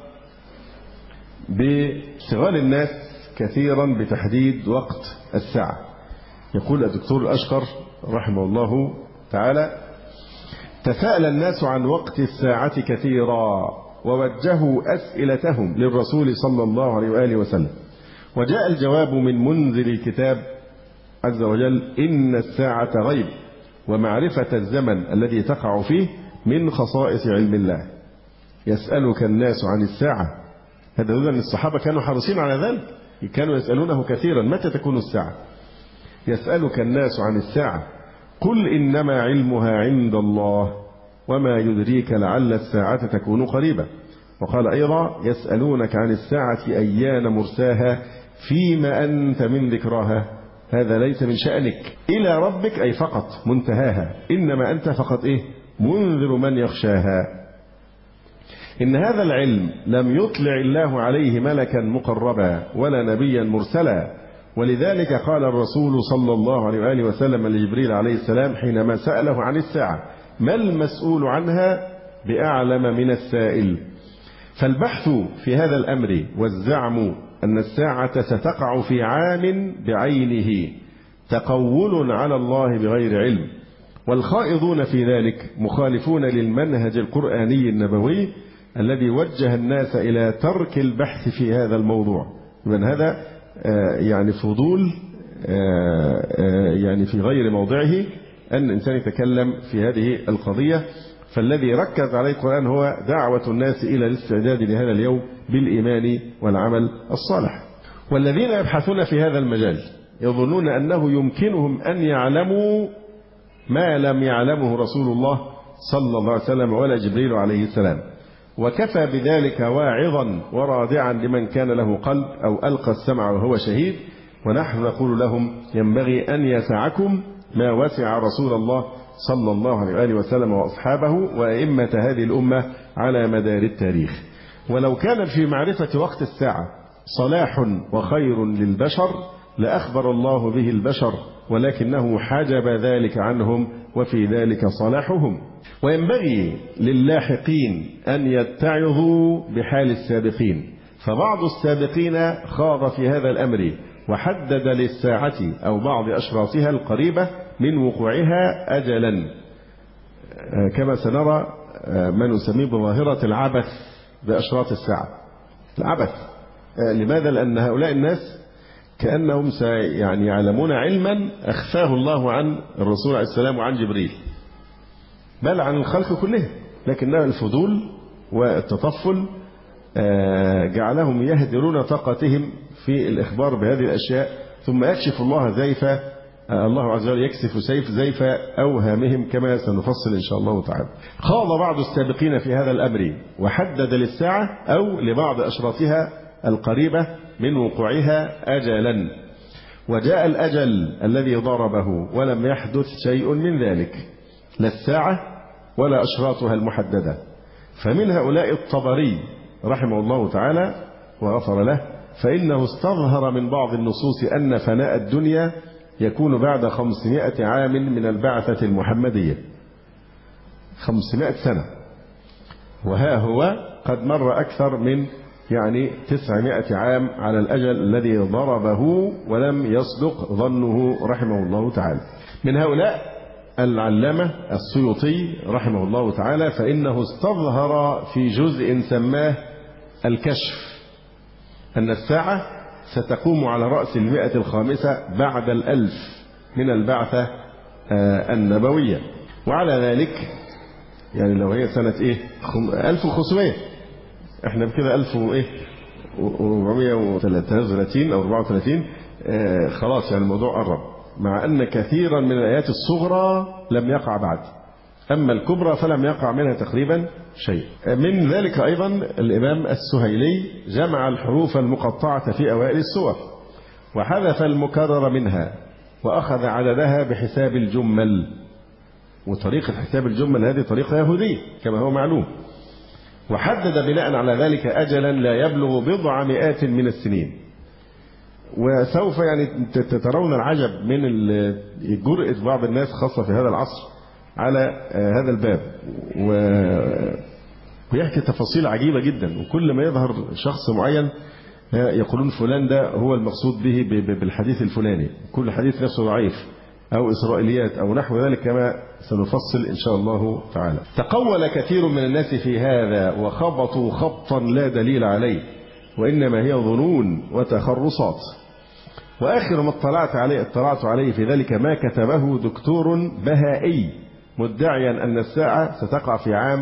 Speaker 3: باشتغال الناس كثيرا بتحديد وقت الساعة. يقول الدكتور الأشقر رحمه الله تعالى: تساءل الناس عن وقت الساعة كثيرا ووجهوا أسئلتهم للرسول صلى الله عليه وآله وسلم، وجاء الجواب من منزل الكتاب عز وجل: إن الساعة غيب، ومعرفة الزمن الذي تقع فيه من خصائص علم الله. يسألك الناس عن الساعة. هذا يدل أن الصحابة كانوا حريصين على ذلك، كانوا يسألونه كثيرا: متى تكون الساعة؟ يسألك الناس عن الساعة قل إنما علمها عند الله وما يدريك لعل الساعة تكون قريبة. وقال أيضا: يسألونك عن الساعة أيان مرساها فيما أنت من ذكراها، هذا ليس من شأنك، إلى ربك أي فقط منتهاها، إنما أنت فقط منذر من يخشاها. إن هذا العلم لم يطلع الله عليه ملكا مقربا ولا نبيا مرسلا، ولذلك قال الرسول صلى الله عليه وآله وسلم لجبريل عليه السلام حينما سأله عن الساعة: ما المسؤول عنها بأعلم من السائل. فالبحث في هذا الأمر والزعم أن الساعة ستقع في عام بعينه تقول على الله بغير علم، والخائضون في ذلك مخالفون للمنهج القرآني النبوي الذي وجه الناس إلى ترك البحث في هذا الموضوع. من هذا يعني فضول يعني في غير موضعه أن الإنسان يتكلم في هذه القضية. فالذي ركز عليه القرآن هو دعوة الناس إلى الاستعداد لهذا اليوم بالإيمان والعمل الصالح. والذين يبحثون في هذا المجال يظنون أنه يمكنهم أن يعلموا ما لم يعلمه رسول الله صلى الله عليه وسلم ولا جبريل عليه السلام، وكفى بذلك واعظا ورادعا لمن كان له قلب أو ألقى السمع وهو شهيد. ونحن نقول لهم: ينبغي أن يسعكم ما وسع رسول الله صلى الله عليه وآله وسلم وأصحابه وأئمة هذه الأمة على مدار التاريخ. ولو كان في معرفة وقت الساعة صلاح وخير للبشر لأخبر الله به البشر، ولكنه حجب ذلك عنهم وفي ذلك صلاحهم. وينبغي للاحقين أن يتعظوا بحال السابقين، فبعض السابقين خاض في هذا الأمر وحدد للساعة أو بعض أشراطها القريبة من وقوعها أجلا، كما سنرى ما نسميه بظاهرة العبث بأشراط الساعة. العبث لماذا؟ لأن هؤلاء الناس كأنهم يعني يعلمون علما أخفاه الله عن الرسول عليه السلام وعن جبريل، بل عن الخلق كلهم، لكنها الفضول والتطفل جعلهم يهدرون طاقتهم في الإخبار بهذه الأشياء، ثم يكشف الله الله عز وجل يكشف زيف أوهامهم كما سنفصل إن شاء الله تعالى. خاض بعض السابقين في هذا الأمر وحدد للساعة أو لبعض أشراطها القريبة من وقوعها أجلا، وجاء الأجل الذي ضربه ولم يحدث شيء من ذلك، لا الساعة ولا أشراطها المحددة. فمن هؤلاء الطبري رحمه الله تعالى وغفر له، فإنه استظهر من بعض النصوص أن فناء الدنيا يكون بعد 500 عام من البعثة المحمدية. 500 سنة، وها هو قد مر أكثر من 900 عام على الأجل الذي ضربه ولم يصدق ظنه رحمه الله تعالى. من هؤلاء العلامة السيوطي رحمه الله تعالى، فإنه استظهر في جزء سماه الكشف أن الساعة ستقوم على رأس 105 بعد 1000 من البعثة النبوية. وعلى ذلك لو هي سنة 1500، احنا بكده 1433 أو 34، خلاص الموضوع قرب، مع أن كثيرا من الآيات الصغرى لم يقع بعد. أما الكبرى فلم يقع منها تقريبا شيء. من ذلك أيضا الإمام السهيلي جمع الحروف المقطعة في أوائل السور وحذف المكرر منها وأخذ عددها بحساب الجمل. وطريقة حساب الجمل هذه طريقة يهودية كما هو معلوم. وحدد بناء على ذلك أجلا لا يبلغ بضع مئات من السنين. وسوف يعني ترون العجب من جرأة بعض الناس خاصة في هذا العصر على هذا الباب، ويحكي تفاصيل عجيبة جدا. وكل ما يظهر شخص معين يقولون فلان ده هو المقصود به بالحديث الفلاني، كل حديث نفسه ضعيف أو إسرائيليات أو نحو ذلك كما سنفصل إن شاء الله تعالى. تقول كثير من الناس في هذا وخبطوا خبطا لا دليل عليه، وإنما هي ظنون وتخرصات. وآخر ما اطلعت عليه في ذلك ما كتبه دكتور بهائي مدعيا أن الساعة ستقع في عام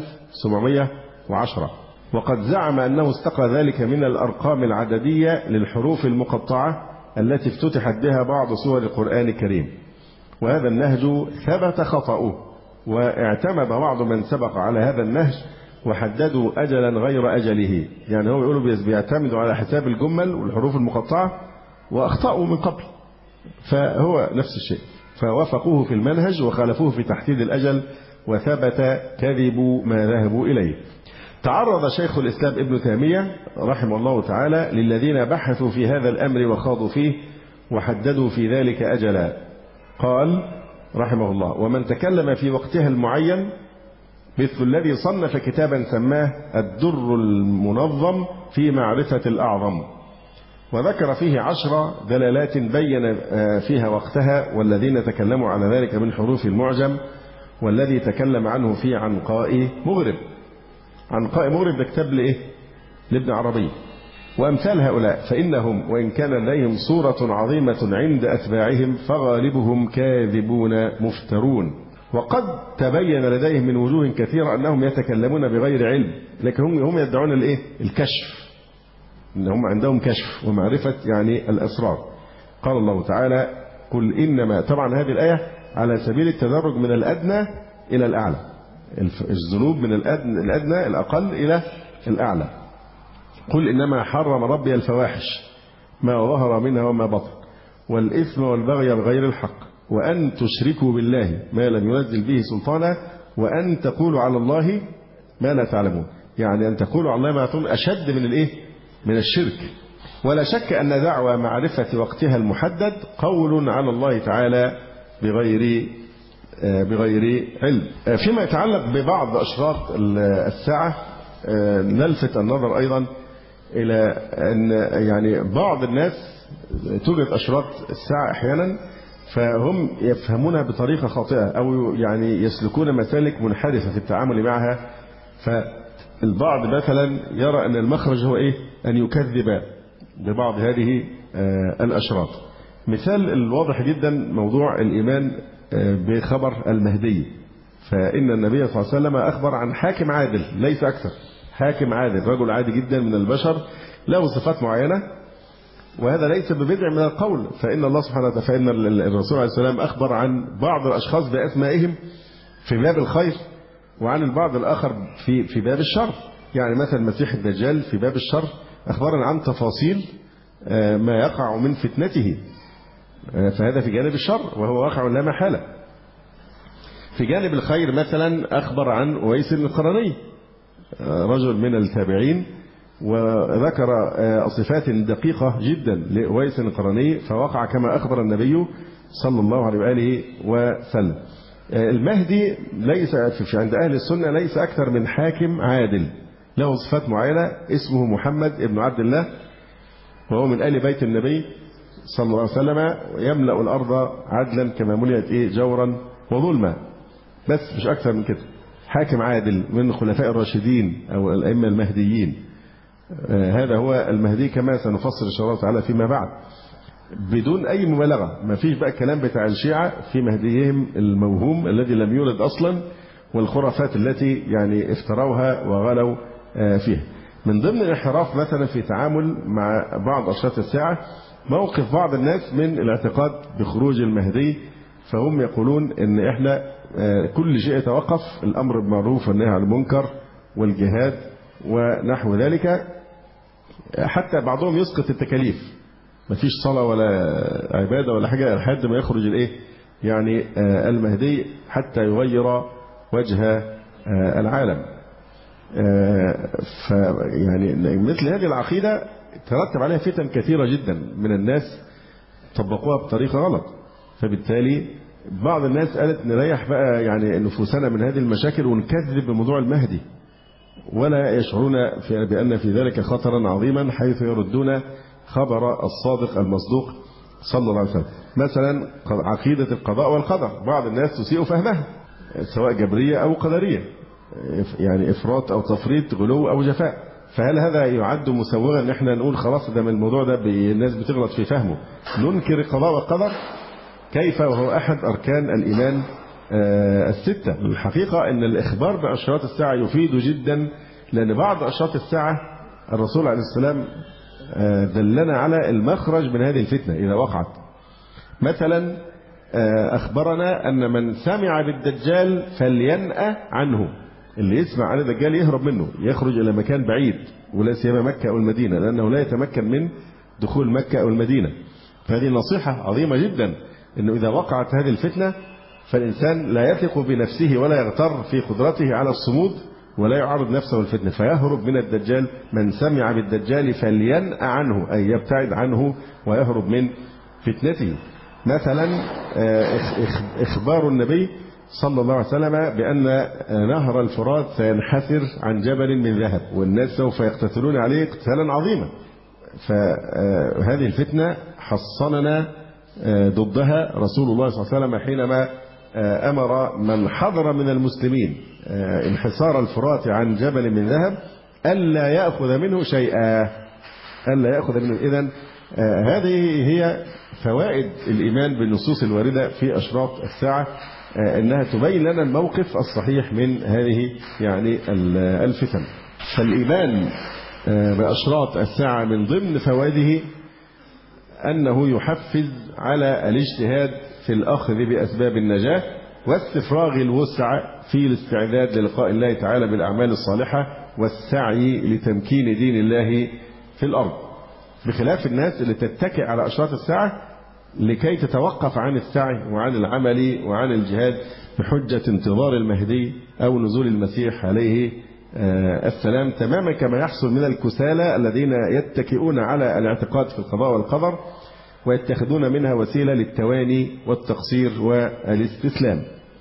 Speaker 3: 1710، وقد زعم أنه استقى ذلك من الأرقام العددية للحروف المقطعة التي افتتحت بها بعض سور القرآن الكريم. وهذا النهج ثبت خطأه، واعتمد بعض من سبق على هذا النهج وحددوا أجلا غير أجله. يعني هو يقولوا بيعتمدوا على حساب الجمل والحروف المقطعة وأخطأوا من قبل، فهو نفس الشيء، فوافقوه في المنهج وخالفوه في تحديد الأجل، وثبت كذب ما ذهبوا إليه. تعرض شيخ الإسلام ابن تيمية رحمه الله تعالى للذين بحثوا في هذا الأمر وخاضوا فيه وحددوا في ذلك أجلا. قال رحمه الله: ومن تكلم في وقتها المعين مثل الذي صنف كتابا سماه الدر المنظم في معرفة الأعظم، وذكر فيه 10 دلالات بين فيها وقتها والذين تكلموا على ذلك من حروف المعجم، والذي تكلم عنه في عنقاء مغرب. عنقاء مغرب ده كتاب لإيه؟ لابن عربي. وأمثال هؤلاء فإنهم وإن كان لديهم صورة عظيمة عند أتباعهم فغالبهم كاذبون مفترون، وقد تبين لديهم من وجوه كثيرة أنهم يتكلمون بغير علم، لكن هم يدعون الإيه؟ الكشف، إن هم عندهم كشف ومعرفة يعني الأسرار. قال الله تعالى: قل إنما، طبعا هذه الآية على سبيل التدرج من الأدنى إلى الأعلى، الذنوب من الأدنى الأقل إلى الأعلى. قل إنما حرم ربي الفواحش ما ظهر منها وما بطن والإثم والبغي بغير الحق وأن تشركوا بالله ما لم ينزل به سلطانا وأن تقولوا على الله ما لا تعلمون. يعني أن تقولوا على الله ما تعلمون أشد من الإيه؟ من الشرك. ولا شك أن دعوى معرفة وقتها المحدد قول على الله تعالى بغير علم. فيما يتعلق ببعض أشراط الساعة نلفت النظر أيضا إلى أن يعني بعض الناس توجد أشراط الساعة أحيانا فهم يفهمونها بطريقة خاطئة أو يعني يسلكون مسالك منحرفة في التعامل معها. فالبعض مثلا يرى أن المخرج هو إيه؟ أن يكذب ببعض هذه الأشراط. مثال الواضح جدا موضوع الإيمان بخبر المهدي، فإن النبي صلى الله عليه وسلم أخبر عن حاكم عادل ليس أكثر، حاكم عادل رجل عادي جدا من البشر له صفات معينة، وهذا ليس ببدع من القول. فإن الله سبحانه وتعالى، فإن الرسول عليه السلام أخبر عن بعض الأشخاص بأسمائهم في باب الخير وعن البعض الآخر في باب الشر. يعني مثلا المسيح الدجال في باب الشر أخبرنا عن تفاصيل ما يقع من فتنته، فهذا في جانب الشر وهو واقع لا محالة. في جانب الخير مثلا أخبر عن أويس بن القرني رجل من التابعين، وذكر صفات دقيقة جدا لأويس بن القرني فوقع كما أخبر النبي صلى الله عليه وآله وسلم. المهدي ليس عند أهل السنة ليس أكثر من حاكم عادل له صفات معينة، اسمه محمد ابن عبد الله، وهو من آل بيت النبي صلى الله عليه وسلم، يملأ الأرض عدلا كما ملئت جورا وظلما، بس مش أكثر من كده. حاكم عادل من الخلفاء الراشدين أو الأئمة المهديين. هذا هو المهدي كما سنفصل إن شاء الله تعالى فيما بعد بدون أي مبالغة. ما فيش بقى الكلام بتاع الشيعة في مهديهم الموهوم الذي لم يولد أصلا والخرافات التي يعني افتروها وغلوا فيها. من ضمن الانحراف مثلا في تعامل مع بعض أشراط الساعة موقف بعض الناس من الاعتقاد بخروج المهدي فهم يقولون إن إحنا كل شيء يتوقف، الأمر بالمعروف والنهي عن المنكر والجهاد ونحو ذلك. حتى بعضهم يسقط التكاليف، مفيش صلاة ولا عبادة ولا حاجة لحد ما يخرج يعني المهدي حتى يغير وجه العالم. فيعني مثل هذه العقيدة ترتب عليها فتن كثيرة جدا من الناس طبقوها بطريقة غلط. فبالتالي بعض الناس قالت نريح بقى يعني نفوسنا من هذه المشاكل ونكذب بموضوع المهدي، ولا يشعرون بأن في ذلك خطرا عظيما حيث يردون خبر الصادق المصدوق صلى الله عليه وسلم. مثلا عقيدة القضاء والقدر، بعض الناس تسيء فهمها سواء جبرية أو قدرية، يعني إفراط أو تفريط، غلو أو جفاء. فهل هذا يعد مسوغا ان احنا نقول خلاص ده من الموضوع ده الناس بتغلط في فهمه ننكر القضاء والقدر؟ كيف وهو أحد أركان الإيمان الستة. الحقيقة أن الإخبار بأشراط الساعة يفيد جدا، لأن بعض أشراط الساعة الرسول عليه السلام دلنا على المخرج من هذه الفتنة إذا وقعت. مثلا أخبرنا أن من سمع بالدجال فلينأ عنه، اللي يسمع عن الدجال يهرب منه، يخرج إلى مكان بعيد، ولا سيما مكة أو المدينة، لأنه لا يتمكن من دخول مكة أو المدينة. فهذه نصيحة عظيمة جدا، أنه إذا وقعت هذه الفتنة فالإنسان لا يثق بنفسه ولا يغتر في قدرته على الصمود ولا يعرض نفسه للفتنة، فيهرب من الدجال. من سمع بالدجال فلينأ عنه، أي يبتعد عنه ويهرب من فتنته. مثلا إخبار النبي صلى الله عليه وسلم بأن نهر الفرات سينحسر عن جبل من ذهب، والناس سوف يقتتلون عليه قتالا عظيما. فهذه الفتنة حصننا ضدها رسول الله صلى الله عليه وسلم حينما أمر من حضر من المسلمين انحسار الفرات عن جبل من ذهب ألا يأخذ منه شيئا، ألا يأخذ منه. إذن هذه هي فوائد الإيمان بالنصوص الواردة في أشراط الساعة، أنها تبين لنا الموقف الصحيح من هذه يعني الفتن. فالإيمان بأشراط الساعة من ضمن فوائده أنه يحفز على الاجتهاد في الأخذ بأسباب النجاة واستفراغ الوسع في الاستعداد للقاء الله تعالى بالأعمال الصالحة والسعي لتمكين دين الله في الأرض، بخلاف الناس اللي تتكئ على أشراط الساعة لكي تتوقف عن السعي وعن العمل وعن الجهاد بحجة انتظار المهدي أو نزول المسيح عليه السلام، تماما كما يحصل من الكسالى الذين يتكئون على الاعتقاد في القضاء والقدر ويتخذون منها وسيلة للتواني والتقصير والاستسلام.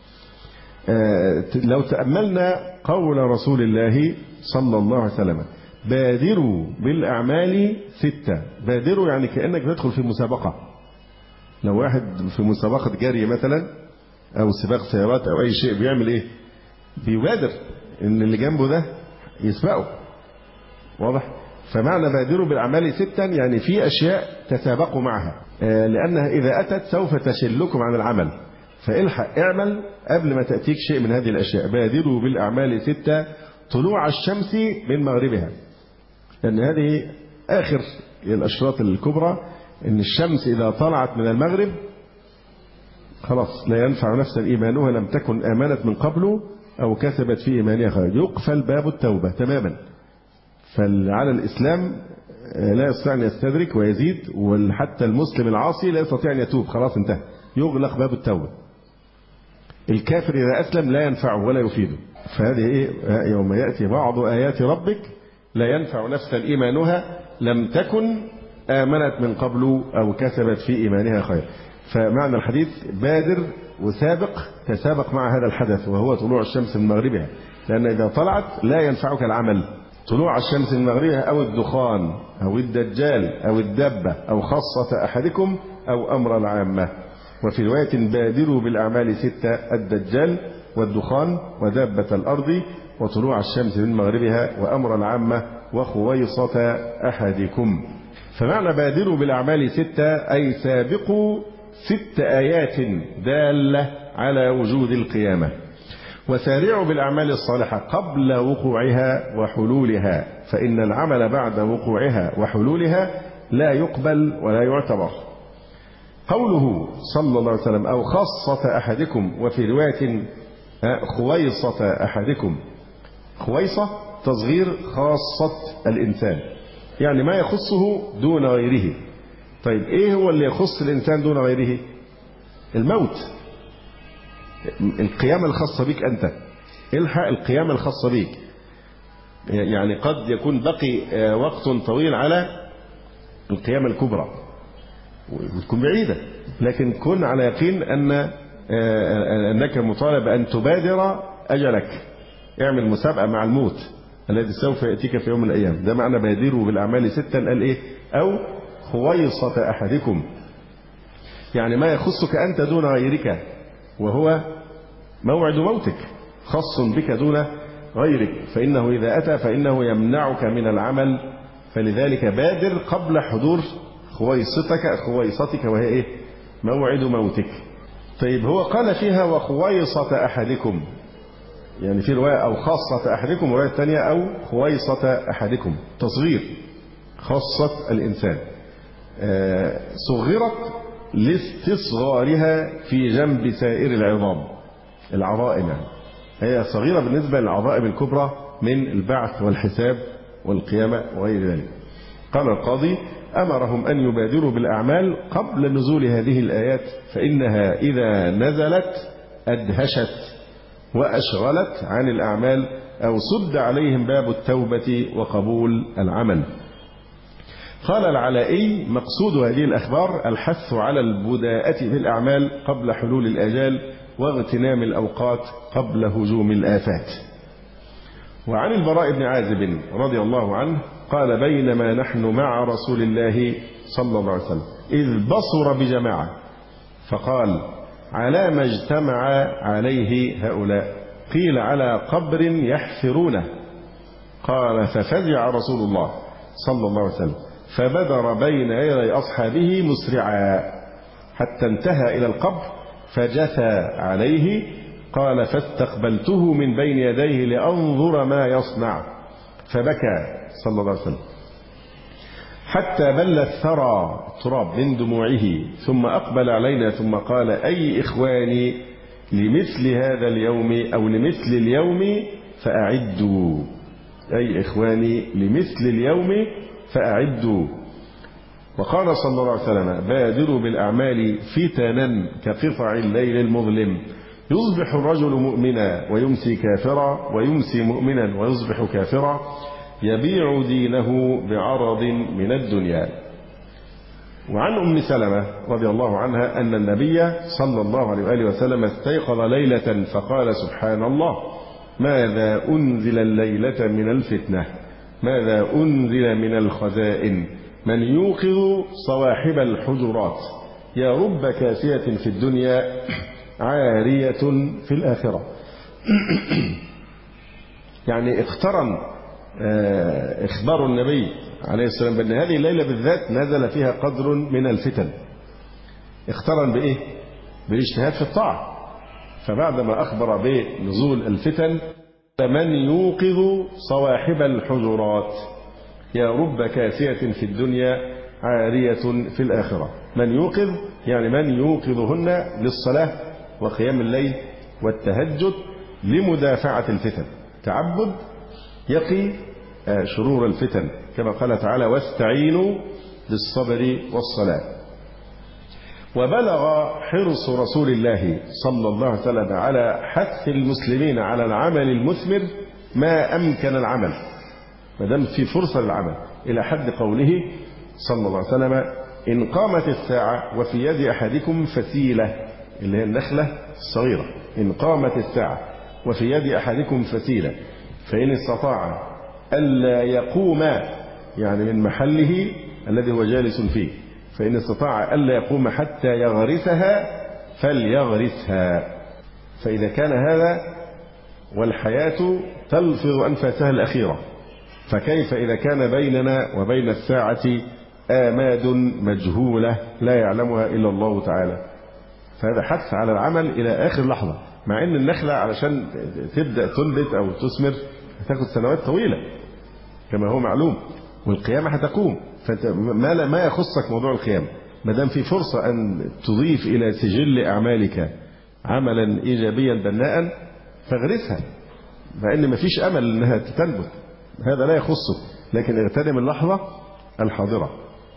Speaker 3: لو تأملنا قول رسول الله صلى الله عليه وسلم بادروا بالأعمال ستة، بادروا يعني كأنك تدخل في مسابقة. لو واحد في مسابقة جري مثلا أو سباق سيارات أو أي شيء بيعمل إيه؟ بيبادر إن اللي جنبه ده يسبقه، واضح؟ فمعنى بادروا بالأعمال ستا يعني في أشياء تسابقوا معها، لأنها إذا أتت سوف تشلكم عن العمل، فالحق اعمل قبل ما تأتيك شيء من هذه الأشياء. بادروا بالأعمال ستة طلوع الشمس من مغربها، لأن هذه آخر الأشراط الكبرى، إن الشمس إذا طلعت من المغرب خلاص لا ينفع نفسا إيمانها لم تكن آمنت من قبل أو كسبت في إيمانها خيرا، يقفل باب التوبة تماما. فعلى الإسلام لا يستطيع أن يستدرك ويزيد، وحتى المسلم العاصي لا يستطيع أن يتوب، خلاص انتهى، يغلق باب التوبة. الكافر إذا أسلم لا ينفعه ولا يفيده. فهذه إيه؟ يوم يأتي بعض آيات ربك لا ينفع نفسا إيمانها لم تكن آمنت من قبل أو كسبت في إيمانها خير. فمعنى الحديث بادر وسابق، تسابق مع هذا الحدث وهو طلوع الشمس من مغربها، لأن إذا طلعت لا ينفعك العمل. طلوع الشمس من مغربها أو الدخان أو الدجال أو الدبة أو خاصة أحدكم أو أمر العامة. وفي رواية بادروا بالأعمال ستة: الدجال والدخان ودابة الأرض وطلوع الشمس من مغربها وأمر العامة وخويصة أحدكم. فمعنى بادروا بالأعمال ستة أي سابقوا 6 آيات دالة على وجود القيامة، وسارعوا بالأعمال الصالحة قبل وقوعها وحلولها، فإن العمل بعد وقوعها وحلولها لا يقبل ولا يعتبر. قوله صلى الله عليه وسلم أو خاصة أحدكم، وفي رواية خويصة أحدكم. خويصة تصغير خاصة الإنسان، يعني ما يخصه دون غيره. طيب إيه هو اللي يخص الإنسان دون غيره؟ الموت، القيامة الخاصة بك أنت، الحق القيامة الخاصة بك. يعني قد يكون بقي وقت طويل على القيامة الكبرى وتكون بعيدة، لكن كن على يقين أنك مطالب أن تبادر أجلك. اعمل مسابقة مع الموت الذي سوف يأتيك في يوم من الأيام. ده معنى بادروا بالأعمال 6. قال إيه؟ أو خويصة أحدكم، يعني ما يخصك أنت دون غيرك، وهو موعد موتك خاص بك دون غيرك، فإنه إذا أتى فإنه يمنعك من العمل، فلذلك بادر قبل حضور خويصتك وهي إيه؟ موعد موتك. طيب هو قال فيها وخويصة أحدكم، يعني في رواية أو خاصة أحدكم، ورواية ثانية أو خويصة أحدكم، تصغير خاصة الإنسان. صغرت لاستصغارها في جنب سائر العظائم، يعني هي صغيرة بالنسبة للعظائم الكبرى من البعث والحساب والقيامة وغير ذلك. قال القاضي أمرهم أن يبادروا بالأعمال قبل نزول هذه الآيات، فإنها إذا نزلت أدهشت وأشغلت عن الأعمال أو سد عليهم باب التوبة وقبول العمل. قال العلائي مقصود هذه الأخبار الحث على البداءة في الأعمال قبل حلول الآجال واغتنام الأوقات قبل هجوم الآفات. وعن البراء بن عازب رضي الله عنه قال بينما نحن مع رسول الله صلى الله عليه وسلم إذ بصر بجماعة فقال على ما اجتمع عليه هؤلاء؟ قيل على قبر يحفرونه. قال ففزع رسول الله صلى الله عليه وسلم فبدر بين يدي أصحابه مسرعا حتى انتهى إلى القبر فجثى عليه. قال فاستقبلته من بين يديه لأنظر ما يصنع، فبكى صلى الله عليه وسلم حتى بل الثرى تراب من دموعه، ثم أقبل علينا ثم قال أي إخواني لمثل هذا اليوم أو لمثل اليوم فأعدوا، أي إخواني لمثل اليوم فأعدوا. وقال صلى الله عليه وسلم بادروا بالأعمال فتنا كقطع الليل المظلم، يصبح الرجل مؤمنا ويمسي كافرا ويمسي مؤمنا ويصبح كافرا، يبيع دينه بعرض من الدنيا. وعن أم سلمة رضي الله عنها أن النبي صلى الله عليه وآله وسلم استيقظ ليلة فقال سبحان الله ماذا أنزل الليلة من الفتنة، ماذا أنزل من الخزائن، من يوقظ صواحب الحجرات، يا رب كاسية في الدنيا عارية في الآخرة. يعني اقترن إخبار النبي عليه السلام بأن هذه الليلة بالذات نزل فيها قدر من الفتن، اقترن بإيه؟ بالاجتهاد في الطاعة. فبعدما أخبر بنزول الفتن من يوقظ صواحب الحجرات، يا رب كاسية في الدنيا عارية في الآخرة. من يوقظ يعني من يوقظهن للصلاة وقيام الليل والتهجد لمدافعة الفتن، تعبد يقي شرور الفتن، كما قال تعالى واستعينوا بالصبر والصلاة. وبلغ حرص رسول الله صلى الله عليه وسلم على حث المسلمين على العمل المثمر ما أمكن العمل، ما دام في فرصة للعمل، إلى حد قوله صلى الله عليه وسلم إن قامت الساعة وفي يد أحدكم فتيلة، اللي هي النخلة الصغيرة، إن قامت الساعة وفي يد أحدكم فتيلة فإن استطاع ألا يقوم، يعني من محله الذي هو جالس فيه، فإن استطاع ألا يقوم حتى يغرسها فليغرسها. فإذا كان هذا والحياة تلفظ أنفاسها الأخيرة، فكيف إذا كان بيننا وبين الساعة آماد مجهولة لا يعلمها إلا الله تعالى؟ فهذا حث على العمل إلى آخر لحظة، مع أن النخلة علشان تبدأ تنبت أو تثمر هتاخد سنوات طويلة كما هو معلوم، والقيامة هتقوم، فأنت ما يخصك موضوع القيامة، ما دام في فرصة أن تضيف إلى سجل أعمالك عملا إيجابيا بناء فاغرسها، مع أن ما فيش أمل أنها تنبت، هذا لا يخصك، لكن اغتنم اللحظة الحاضرة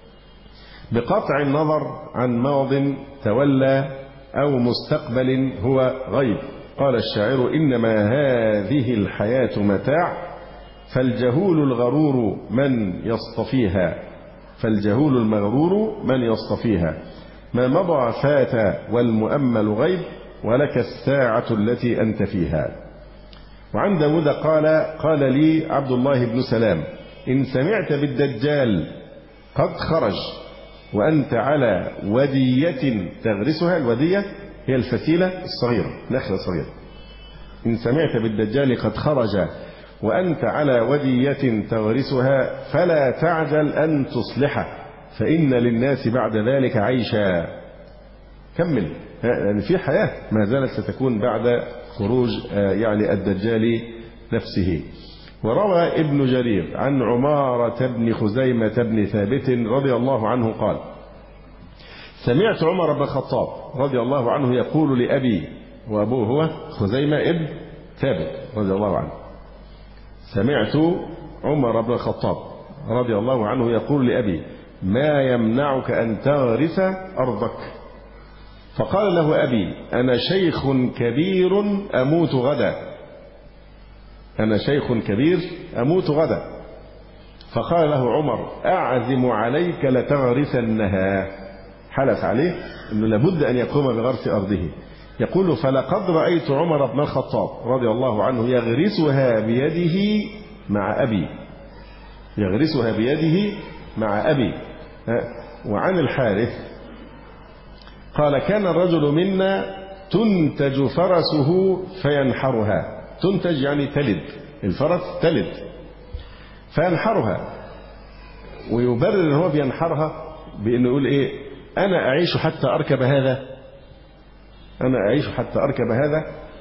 Speaker 3: بقطع النظر عن ماض تولى أو مستقبل هو غيب. قال الشاعر: إنما هذه الحياة متاع فالجهول الغرور من يصطفيها، فالجهول المغرور من يصطفيها، ما مضى فات والمؤمل غيب ولك الساعة التي أنت فيها. وعن داود قال لي عبد الله بن سلام: إن سمعت بالدجال قد خرج وأنت على ودية تغرسها، الودية هي الفتيلة الصغيرة، نخلة صغيرة، إن سمعت بالدجال قد خرج وأنت على ودية تغرسها فلا تعجل أن تصلحه فإن للناس بعد ذلك عيشا. كمل، يعني في حياة ما زالت ستكون بعد خروج يعني الدجال نفسه. وروى ابن جرير عن عمارة بن خزيمة بن ثابت رضي الله عنه قال: سمعت عمر بن الخطاب رضي الله عنه يقول لأبي، وأبوه هو خزيمة ابن ثابت رضي الله عنه، سمعت عمر بن الخطاب رضي الله عنه يقول لأبي: ما يمنعك أن تغرس أرضك؟ فقال له أبي: أنا شيخ كبير أموت غدا، أنا شيخ كبير أموت غدا. فقال له عمر: أعزم عليك لتغرسنها، حلف عليه أنه لابد أن يقوم بغرس أرضه. يقول: فلقد رأيت عمر بن الخطاب رضي الله عنه يغرسها بيده مع أبي، يغرسها بيده مع أبي. وعن الحارث قال: كان الرجل منا تنتج فرسه فينحرها، تنتج يعني تلد، الفرس تلد فينحرها، ويبرر ان هو بينحرها بانه يقول ايه: انا اعيش حتى اركب هذا، انا اعيش حتى اركب هذا.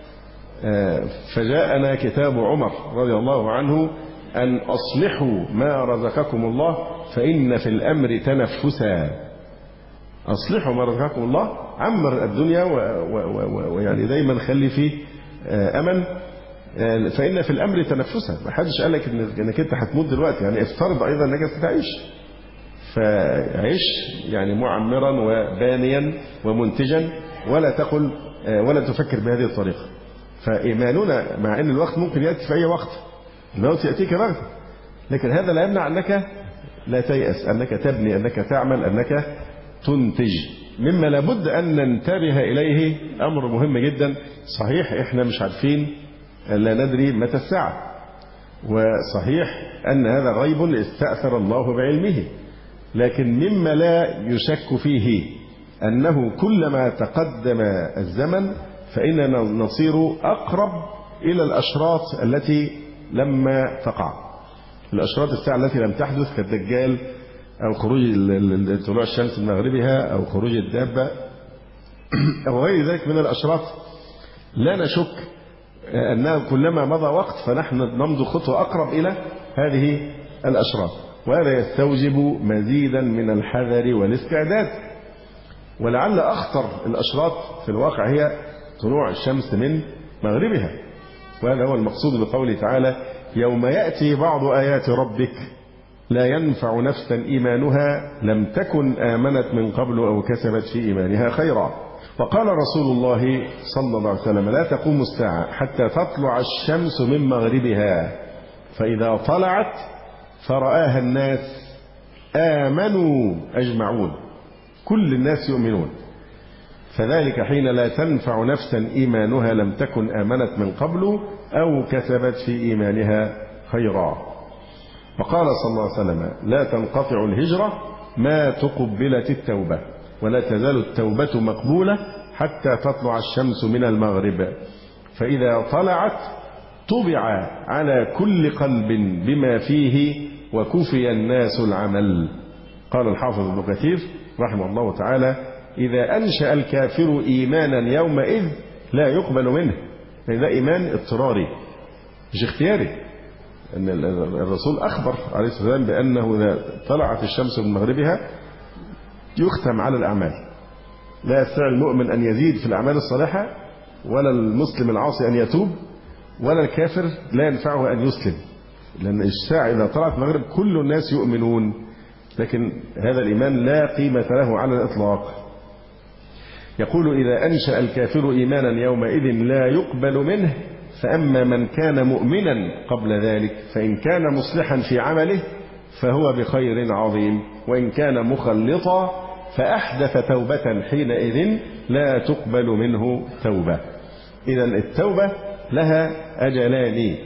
Speaker 3: فجاءنا كتاب عمر رضي الله عنه ان اصلحوا ما رزقكم الله فان في الامر تنفسا، اصلحوا ما رزقكم الله، عمر الدنيا ويعني دايما خلي فيه امل، فإن في الأمر تنفسا. ما حدش قال لك إنك أنت هتموت دلوقتي، يعني افترض أيضا إنك ستعيش، فعيش يعني معمرا وبانيا ومنتجا، ولا تقل ولا تفكر بهذه الطريقة. فإيماننا مع أن الوقت ممكن يأتي في أي وقت، الموت يأتيك بغتة، لكن هذا لا يمنع أنك لا تيأس، أنك تبني، أنك تعمل، أنك تنتج. مما لابد أن ننتبه إليه أمر مهم جدا. صحيح إحنا مش عارفين، لا ندري متى الساعة، وصحيح أن هذا غيب استأثر الله بعلمه، لكن مما لا يشك فيه أنه كلما تقدم الزمن فإننا نصير أقرب إلى الأشراط التي لما تقع، الأشراط الساعة التي لم تحدث كالدجال أو خروج طلوع الشمس من مغربها أو خروج الدابة أو غير ذلك من الأشراط. لا نشك أنه كلما مضى وقت فنحن نمضي خطوة أقرب إلى هذه الأشراط، وهذا يستوجب مزيدا من الحذر والاستعداد. ولعل أخطر الأشراط في الواقع هي طلوع الشمس من مغربها، وهذا هو المقصود بقوله تعالى: يوم يأتي بعض آيات ربك لا ينفع نفسا إيمانها لم تكن آمنت من قبل أو كسبت في إيمانها خيرا. وقال رسول الله صلى الله عليه وسلم: لا تقوم الساعة حتى تطلع الشمس من مغربها، فإذا طلعت فرآها الناس آمنوا أجمعون، كل الناس يؤمنون، فذلك حين لا تنفع نفسا إيمانها لم تكن آمنت من قبل أو كسبت في إيمانها خيرا. وقال صلى الله عليه وسلم: لا تنقطع الهجرة ما تقبلت التوبة، ولا تزال التوبة مقبولة حتى تطلع الشمس من المغرب، فإذا طلعت طبع على كل قلب بما فيه وكفي الناس العمل. قال الحافظ ابن كثير رحمه الله تعالى: إذا أنشأ الكافر إيمانا يومئذ لا يقبل منه، يعني ده إيمان اضطراري مش اختياري. أن الرسول أخبر عليه الصلاة والسلام بأنه إذا طلعت الشمس من مغربها يختم على الأعمال. لا يستطيع المؤمن أن يزيد في الأعمال الصالحة، ولا المسلم العاصي أن يتوب، ولا الكافر لا ينفعه أن يسلم، لأن الساعة إذا طلعت المغرب كل الناس يؤمنون، لكن هذا الإيمان لا قيمة له على الإطلاق. يقول: إذا أنشأ الكافر إيمانا يومئذ لا يقبل منه، فأما من كان مؤمنا قبل ذلك فإن كان مصلحا في عمله فهو بخير عظيم، وإن كان مخلطا فأحدث توبة حينئذ لا تقبل منه توبة. إذن التوبة لها أجلان.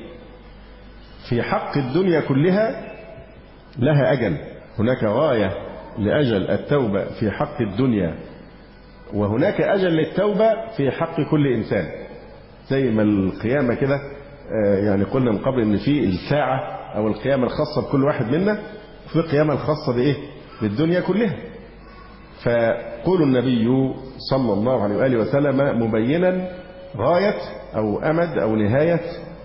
Speaker 3: في حق الدنيا كلها لها أجل، هناك غاية لأجل التوبة في حق الدنيا، وهناك أجل للتوبة في حق كل إنسان. زي ما القيامة كده، يعني قلنا من قبل إن في الساعة أو القيامة الخاصة بكل واحد منا، وفي القيامة الخاصة بإيه؟ بالدنيا كلها. فقول النبي صلى الله عليه وآله وسلم مبينا غاية أو أمد أو نهاية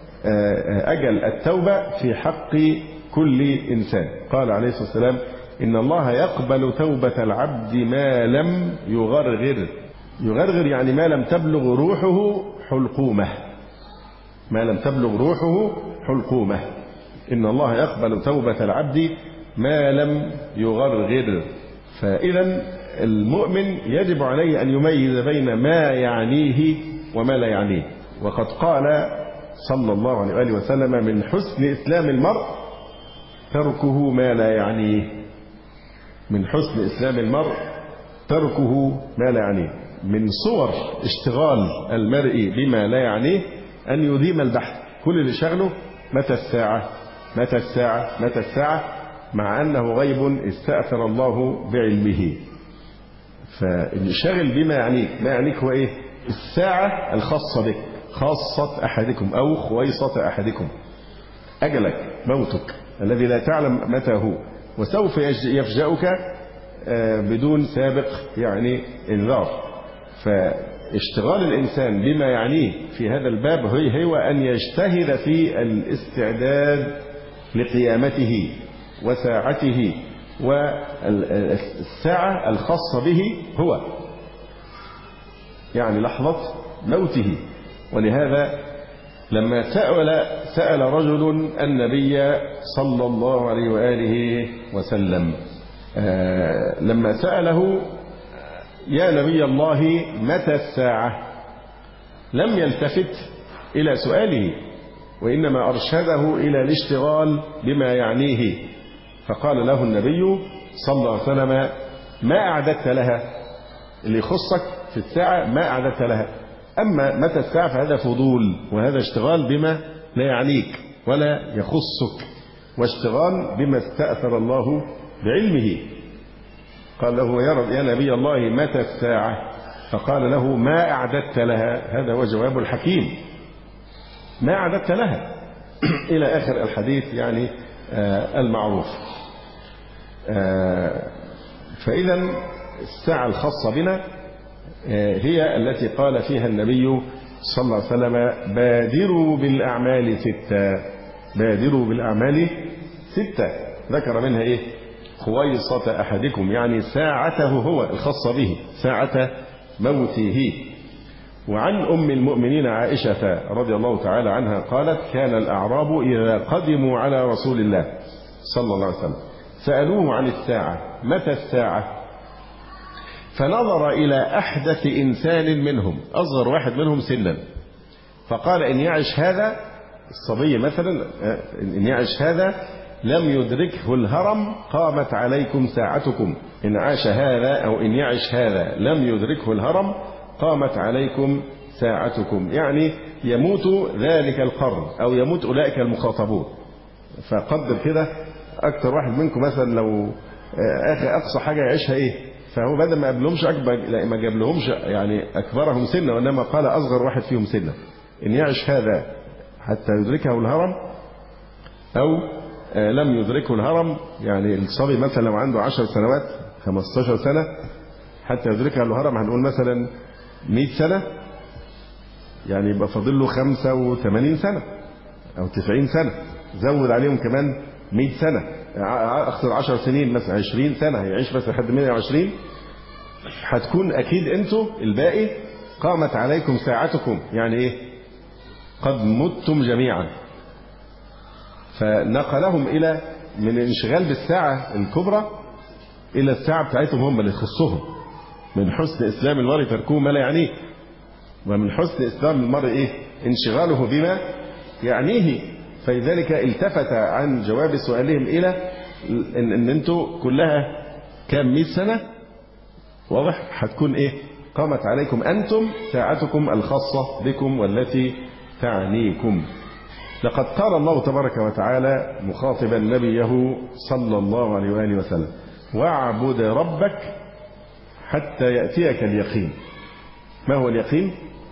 Speaker 3: أجل التوبة في حق كل إنسان. قال عليه الصلاة والسلام: إن الله يقبل توبة العبد ما لم يغرغر. يغرغر يعني ما لم تبلغ روحه حلقومه، ما لم تبلغ روحه حلقومه. إن الله يقبل توبة العبد ما لم يغرغر. فإذا المؤمن يجب عليه أن يميز بين ما يعنيه وما لا يعنيه. وقد قال صلى الله عليه وآله وسلم: من حسن إسلام المرء تركه ما لا يعنيه. من حسن إسلام المرء تركه ما لا يعنيه. من صور اشتغال المرء بما لا يعنيه أن يديم البحث، كل اللي شغله متى الساعة متى الساعة متى الساعة، مع أنه غيب استأثر الله بعلمه. فالشغل بما يعنيك، ما يعنيك هو إيه؟ الساعة الخاصة بك، خاصة أحدكم أو خويصة أحدكم، أجلك موتك الذي لا تعلم متى هو، وسوف يفجأك بدون سابق يعني إنذار. فاشتغال الإنسان بما يعنيه في هذا الباب هو أن يجتهد في الاستعداد لقيامته وساعته والساعة الخاصة به، هو يعني لحظة موته. ولهذا لما سأل رجل النبي صلى الله عليه وآله وسلم، لما سأله: يا نبي الله متى الساعة؟ لم يلتفت إلى سؤاله، وإنما أرشده إلى الاشتغال بما يعنيه. فقال له النبي صلى الله عليه وسلم: ما أعددت لها؟ اللي يخصك في الساعة ما أعددت لها. أما متى الساعة فهذا فضول، وهذا اشتغال بما لا يعنيك ولا يخصك، واشتغال بما استأثر الله بعلمه. قال له: يا نبي الله متى الساعة؟ فقال له: ما أعددت لها؟ هذا هو جواب الحكيم، ما أعددت لها إلى آخر الحديث يعني المعروف. فإذا الساعة الخاصة بنا هي التي قال فيها النبي صلى الله عليه وسلم: بادروا بالأعمال ستة. بادروا بالأعمال ستة، ذكر منها إيه؟ خويصة أحدكم، يعني ساعته هو الخاصة به، ساعة موته. وعن أم المؤمنين عائشة رضي الله تعالى عنها قالت: كان الأعراب إذا قدموا على رسول الله صلى الله عليه وسلم سألوه عن الساعة: متى الساعة؟ فنظر إلى أحدث إنسان منهم، أصغر واحد منهم سنا، فقال: إن يعش هذا الصبي مثلا، إن يعش هذا لم يدركه الهرم قامت عليكم ساعتكم. إن عاش هذا أو إن يعش هذا لم يدركه الهرم قامت عليكم ساعتكم، يعني يموت ذلك القرن أو يموت أولئك المخاطبون. فقدر كده أكثر واحد منكم مثلا لو أقصى حاجة يعيشها إيه؟ فهو بدل ما قبلهمش أكبر، لا ما جابلهمش يعني أكبرهم سنة، وإنما قال أصغر واحد فيهم سنة. إن يعش هذا حتى يدركه الهرم أو لم يدركه الهرم، يعني الصبي مثلا لو عنده 10 سنوات 15 سنة حتى يدركه الهرم، هنقول مثلا 100 سنة، يعني يبقى فاضل له 85 سنة أو 90 سنة، زود عليهم كمان 100 سنة، أخسر 10 سنين مثلا 20 سنة، هيعيش بس لحد 120، هتكون أكيد أنتوا الباقي قامت عليكم ساعتكم، يعني إيه؟ قد متم جميعا. فنقلهم إلى من الانشغال بالساعة الكبرى إلى الساعة بتاعتهم هم اللي تخصهم. من حسن إسلام المرء تركه ما لا يعنيه، ومن حسن إسلام المرء إيه؟ انشغاله بما يعنيه. فلذلك التفت عن جواب سؤالهم إلى إن أنتوا كلها كام 100 سنة، واضح؟ هتكون إيه؟ قامت عليكم أنتم ساعتكم الخاصة بكم والتي تعنيكم. لقد قال الله تبارك وتعالى مخاطبا نبيه صلى الله عليه وآله وسلم: واعبد ربك حتى يأتيك اليقين. ما هو اليقين؟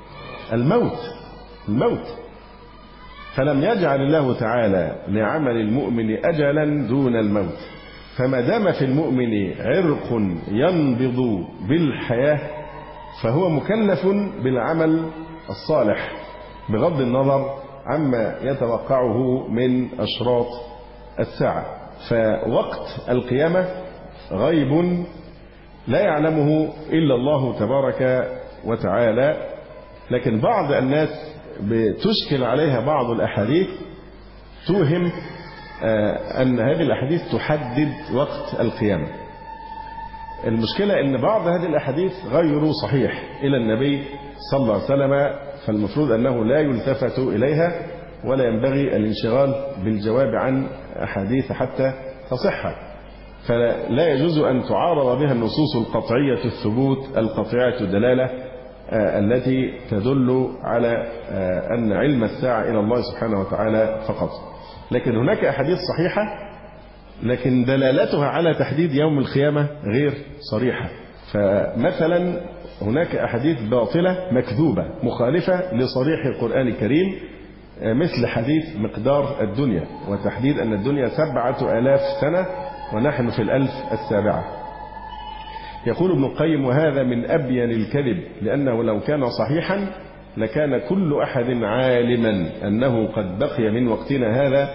Speaker 3: الموت. فلم يجعل الله تعالى لعمل المؤمن أجلا دون الموت، فما دام في المؤمن عرق ينبض بالحياة فهو مكلف بالعمل الصالح بغض النظر عما يتوقعه من أشراط الساعة. فوقت القيامة غيب لا يعلمه إلا الله تبارك وتعالى، لكن بعض الناس بتشكل عليها بعض الأحاديث توهم أن هذه الأحاديث تحدد وقت القيامة. المشكلة أن بعض هذه الأحاديث غير صحيح إلى النبي صلى الله عليه وسلم، فالمفروض أنه لا يلتفت إليها ولا ينبغي الانشغال بالجواب عن أحاديث حتى تصح. فلا يجوز أن تعارض بها النصوص القطعية الثبوت القطعية الدلالة التي تدل على أن علم الساعة إلى الله سبحانه وتعالى فقط. لكن هناك أحاديث صحيحة لكن دلالتها على تحديد يوم القيامة غير صريحة. فمثلا هناك أحاديث باطلة مكذوبة مخالفة لصريح القرآن الكريم، مثل حديث مقدار الدنيا وتحديد أن الدنيا 7000 سنة ونحن في 1700. يقول ابن القيم: وهذا من أبين الكذب، لأنه لو كان صحيحا لكان كل أحد عالما أنه قد بقي من وقتنا هذا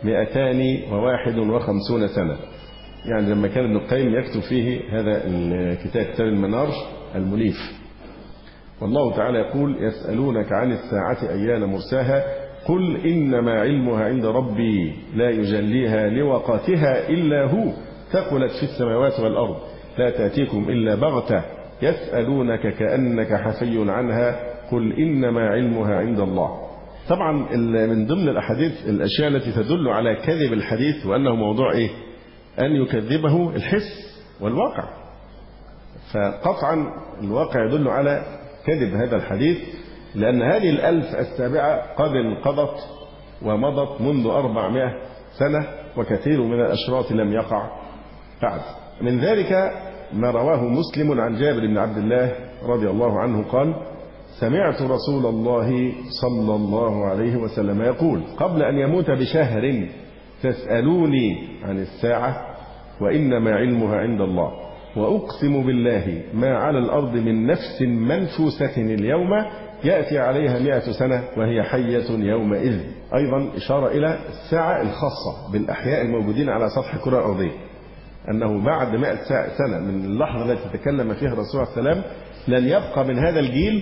Speaker 3: 251 سنة. يعني لما كان ابن القيم يكتب فيه هذا الكتاب، كتاب المنار المنيف. والله تعالى يقول: يسألونك عن الساعة أيان مرساها قل إنما علمها عند ربي لا يجليها لوقتها إلا هو ثقلت في السماوات والأرض لا تأتيكم إلا بغتة يسألونك كأنك حفي عنها قل إنما علمها عند الله. طبعا من ضمن الأحاديث الأشياء التي تدل على كذب الحديث وأنه موضوع إيه؟ أن يكذبه الحس والواقع. فقطعا الواقع يدل على كذب هذا الحديث، لأن هذه 1700 قد انقضت ومضت منذ 400 سنة وكثير من الأشراط لم يقع بعد. من ذلك ما رواه مسلم عن جابر بن عبد الله رضي الله عنه قال: سمعت رسول الله صلى الله عليه وسلم يقول قبل أن يموت بشهر: تسألوني عن الساعة وإنما علمها عند الله، وأقسم بالله ما على الأرض من نفس منفوسة اليوم يأتي عليها 100 سنة وهي حية يومئذ. أيضا إشارة إلى الساعة الخاصة بالأحياء الموجودين على سطح الكرة الأرضية، أنه بعد 100 سنة من اللحظة التي تكلم فيها الرسول عليه السلام لن يبقى من هذا الجيل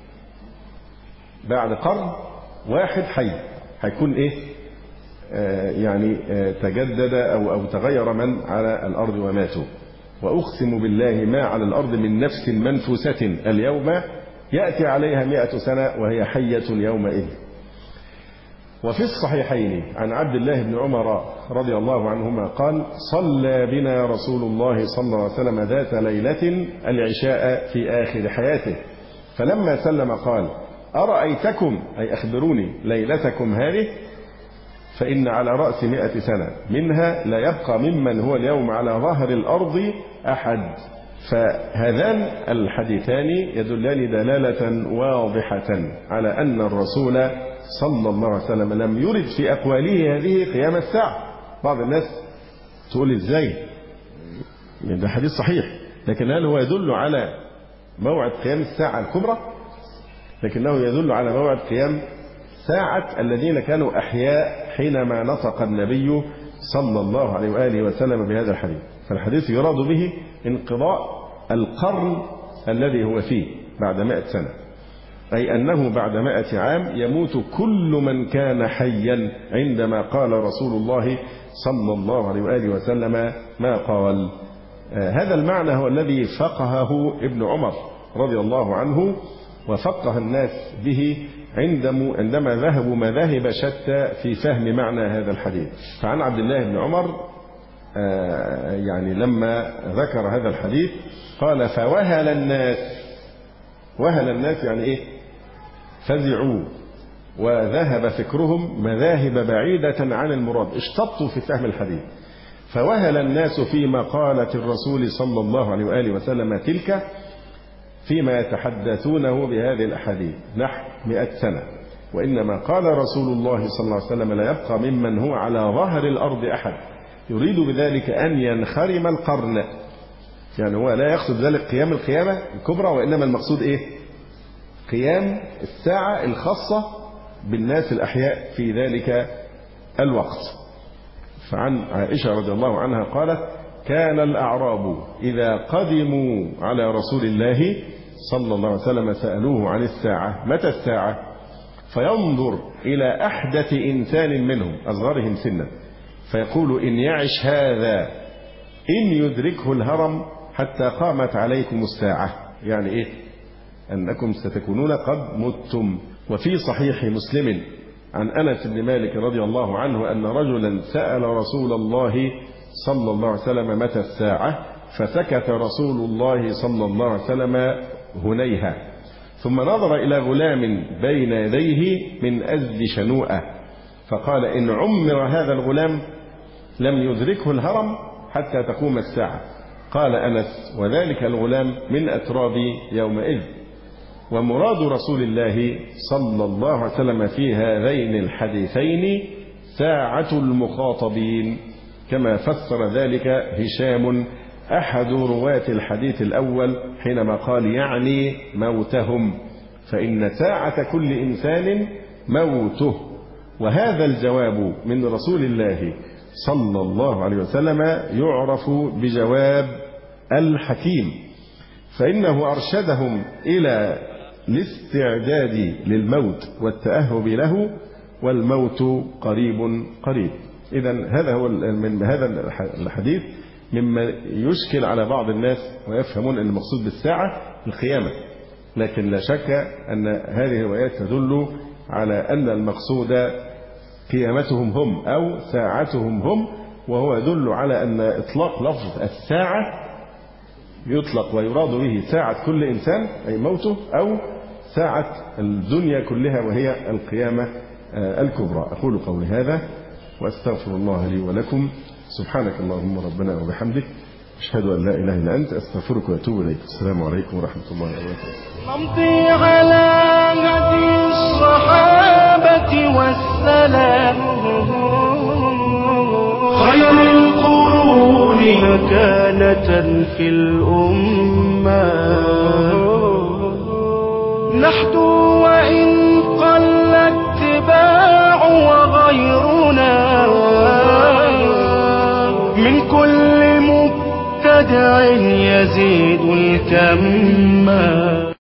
Speaker 3: بعد قرن واحد حي. هيكون إيه؟ يعني تجدد أو تغير من على الأرض وماتوا. وأقسم بالله ما على الأرض من نفس منفوسة اليوم يأتي عليها 100 سنة وهي حية يومئذ. وفي الصحيحين عن عبد الله بن عمر رضي الله عنهما قال: صلى بنا رسول الله صلى الله عليه وسلم ذات ليلة العشاء في آخر حياته، فلما سلم قال: أرأيتكم أي أخبروني ليلتكم هذه، فإن على رأس 100 سنة منها لا يبقى ممن هو اليوم على ظهر الأرض أحد. فهذان الحديثان يدلان دلالة واضحة على أن الرسول صلى الله عليه وسلم لم يرد في أقواله هذه قيام الساعة. بعض الناس تقول إزاي؟ ده حديث صحيح، لكن هل هو يدل على موعد قيام الساعة الكبرى؟ لكنه يدل على موعد قيام ساعة الذين كانوا أحياء حينما نطق النبي صلى الله عليه وآله وسلم بهذا الحديث. فالحديث يراد به انقضاء القرن الذي هو فيه بعد 100 سنة، أي أنه بعد 100 عام يموت كل من كان حيا عندما قال رسول الله صلى الله عليه وآله وسلم ما قال. هذا المعنى هو الذي فقهه ابن عمر رضي الله عنه، وفقه الناس به عندما ذهبوا مذاهب شتى في فهم معنى هذا الحديث. فعن عبد الله بن عمر يعني لما ذكر هذا الحديث قال: فوهل الناس. وهل الناس يعني إيه؟ فزعوا وذهب فكرهم مذاهب بعيدة عن المراد، اشتطوا في فهم الحديث. فوهل الناس في مقالة الرسول صلى الله عليه وآله وسلم تلك فيما يتحدثونه بهذه الأحاديث نحو 100 سنة، وإنما قال رسول الله صلى الله عليه وسلم: لا يبقى ممن هو على ظهر الأرض أحد. يريد بذلك أن ينخرم القرن، يعني هو لا يقصد ذلك قيام القيامة الكبرى، وإنما المقصود إيه؟ قيام الساعة الخاصة بالناس الأحياء في ذلك الوقت. فعن عائشة رضي الله عنها قالت: كان الأعراب إذا قدموا على رسول الله صلى الله عليه وسلم سألوه عن الساعة: متى الساعة؟ فينظر إلى أحدث إنسان منهم أصغرهم سنا فيقول: إن يعش هذا إن يدركه الهرم حتى قامت عليكم الساعة. يعني إيه؟ أنكم ستكونون قد متم. وفي صحيح مسلم عن أنس بن مالك رضي الله عنه أن رجلا سأل رسول الله صلى الله عليه وسلم: متى الساعة؟ فسكت رسول الله صلى الله عليه وسلم هنيها، ثم نظر إلى غلام بين يديه من أزد شنوءة فقال: إن عمر هذا الغلام لم يدركه الهرم حتى تقوم الساعة. قال أنس: وذلك الغلام من أتراب يومئذ. ومراد رسول الله صلى الله عليه وسلم في هذين الحديثين ساعة المخاطبين، كما فسر ذلك هشام أحد رواة الحديث الأول حينما قال: يعني موتهم، فإن ساعة كل إنسان موته. وهذا الجواب من رسول الله صلى الله عليه وسلم يعرف بجواب الحكيم، فإنه أرشدهم إلى الاستعداد للموت والتأهب له، والموت قريب قريب. إذن هذا هو من هذا الحديث مما يشكل على بعض الناس ويفهمون أن المقصود بالساعة القيامة، لكن لا شك أن هذه الروايات تدل على أن المقصود قيامتهم هم أو ساعتهم هم، وهو يدل على أن إطلاق لفظ الساعة يطلق ويراد به ساعة كل إنسان أي موته، أو ساعة الدنيا كلها وهي القيامة الكبرى. أقول قولي هذا وأستغفر الله لي ولكم. سبحانك اللهم ربنا وبحمدك، أشهد أن لا إله إلا أنت، أستغفرك وأتوب إليك. السلام عليكم ورحمة الله وبركاته.
Speaker 1: نمضي على هدي الصحابة والسلام، خير القرون مكانة في الأمة، نحدو وإن قل اتباع وغيرنا من كل مبتدع يزيد الكم.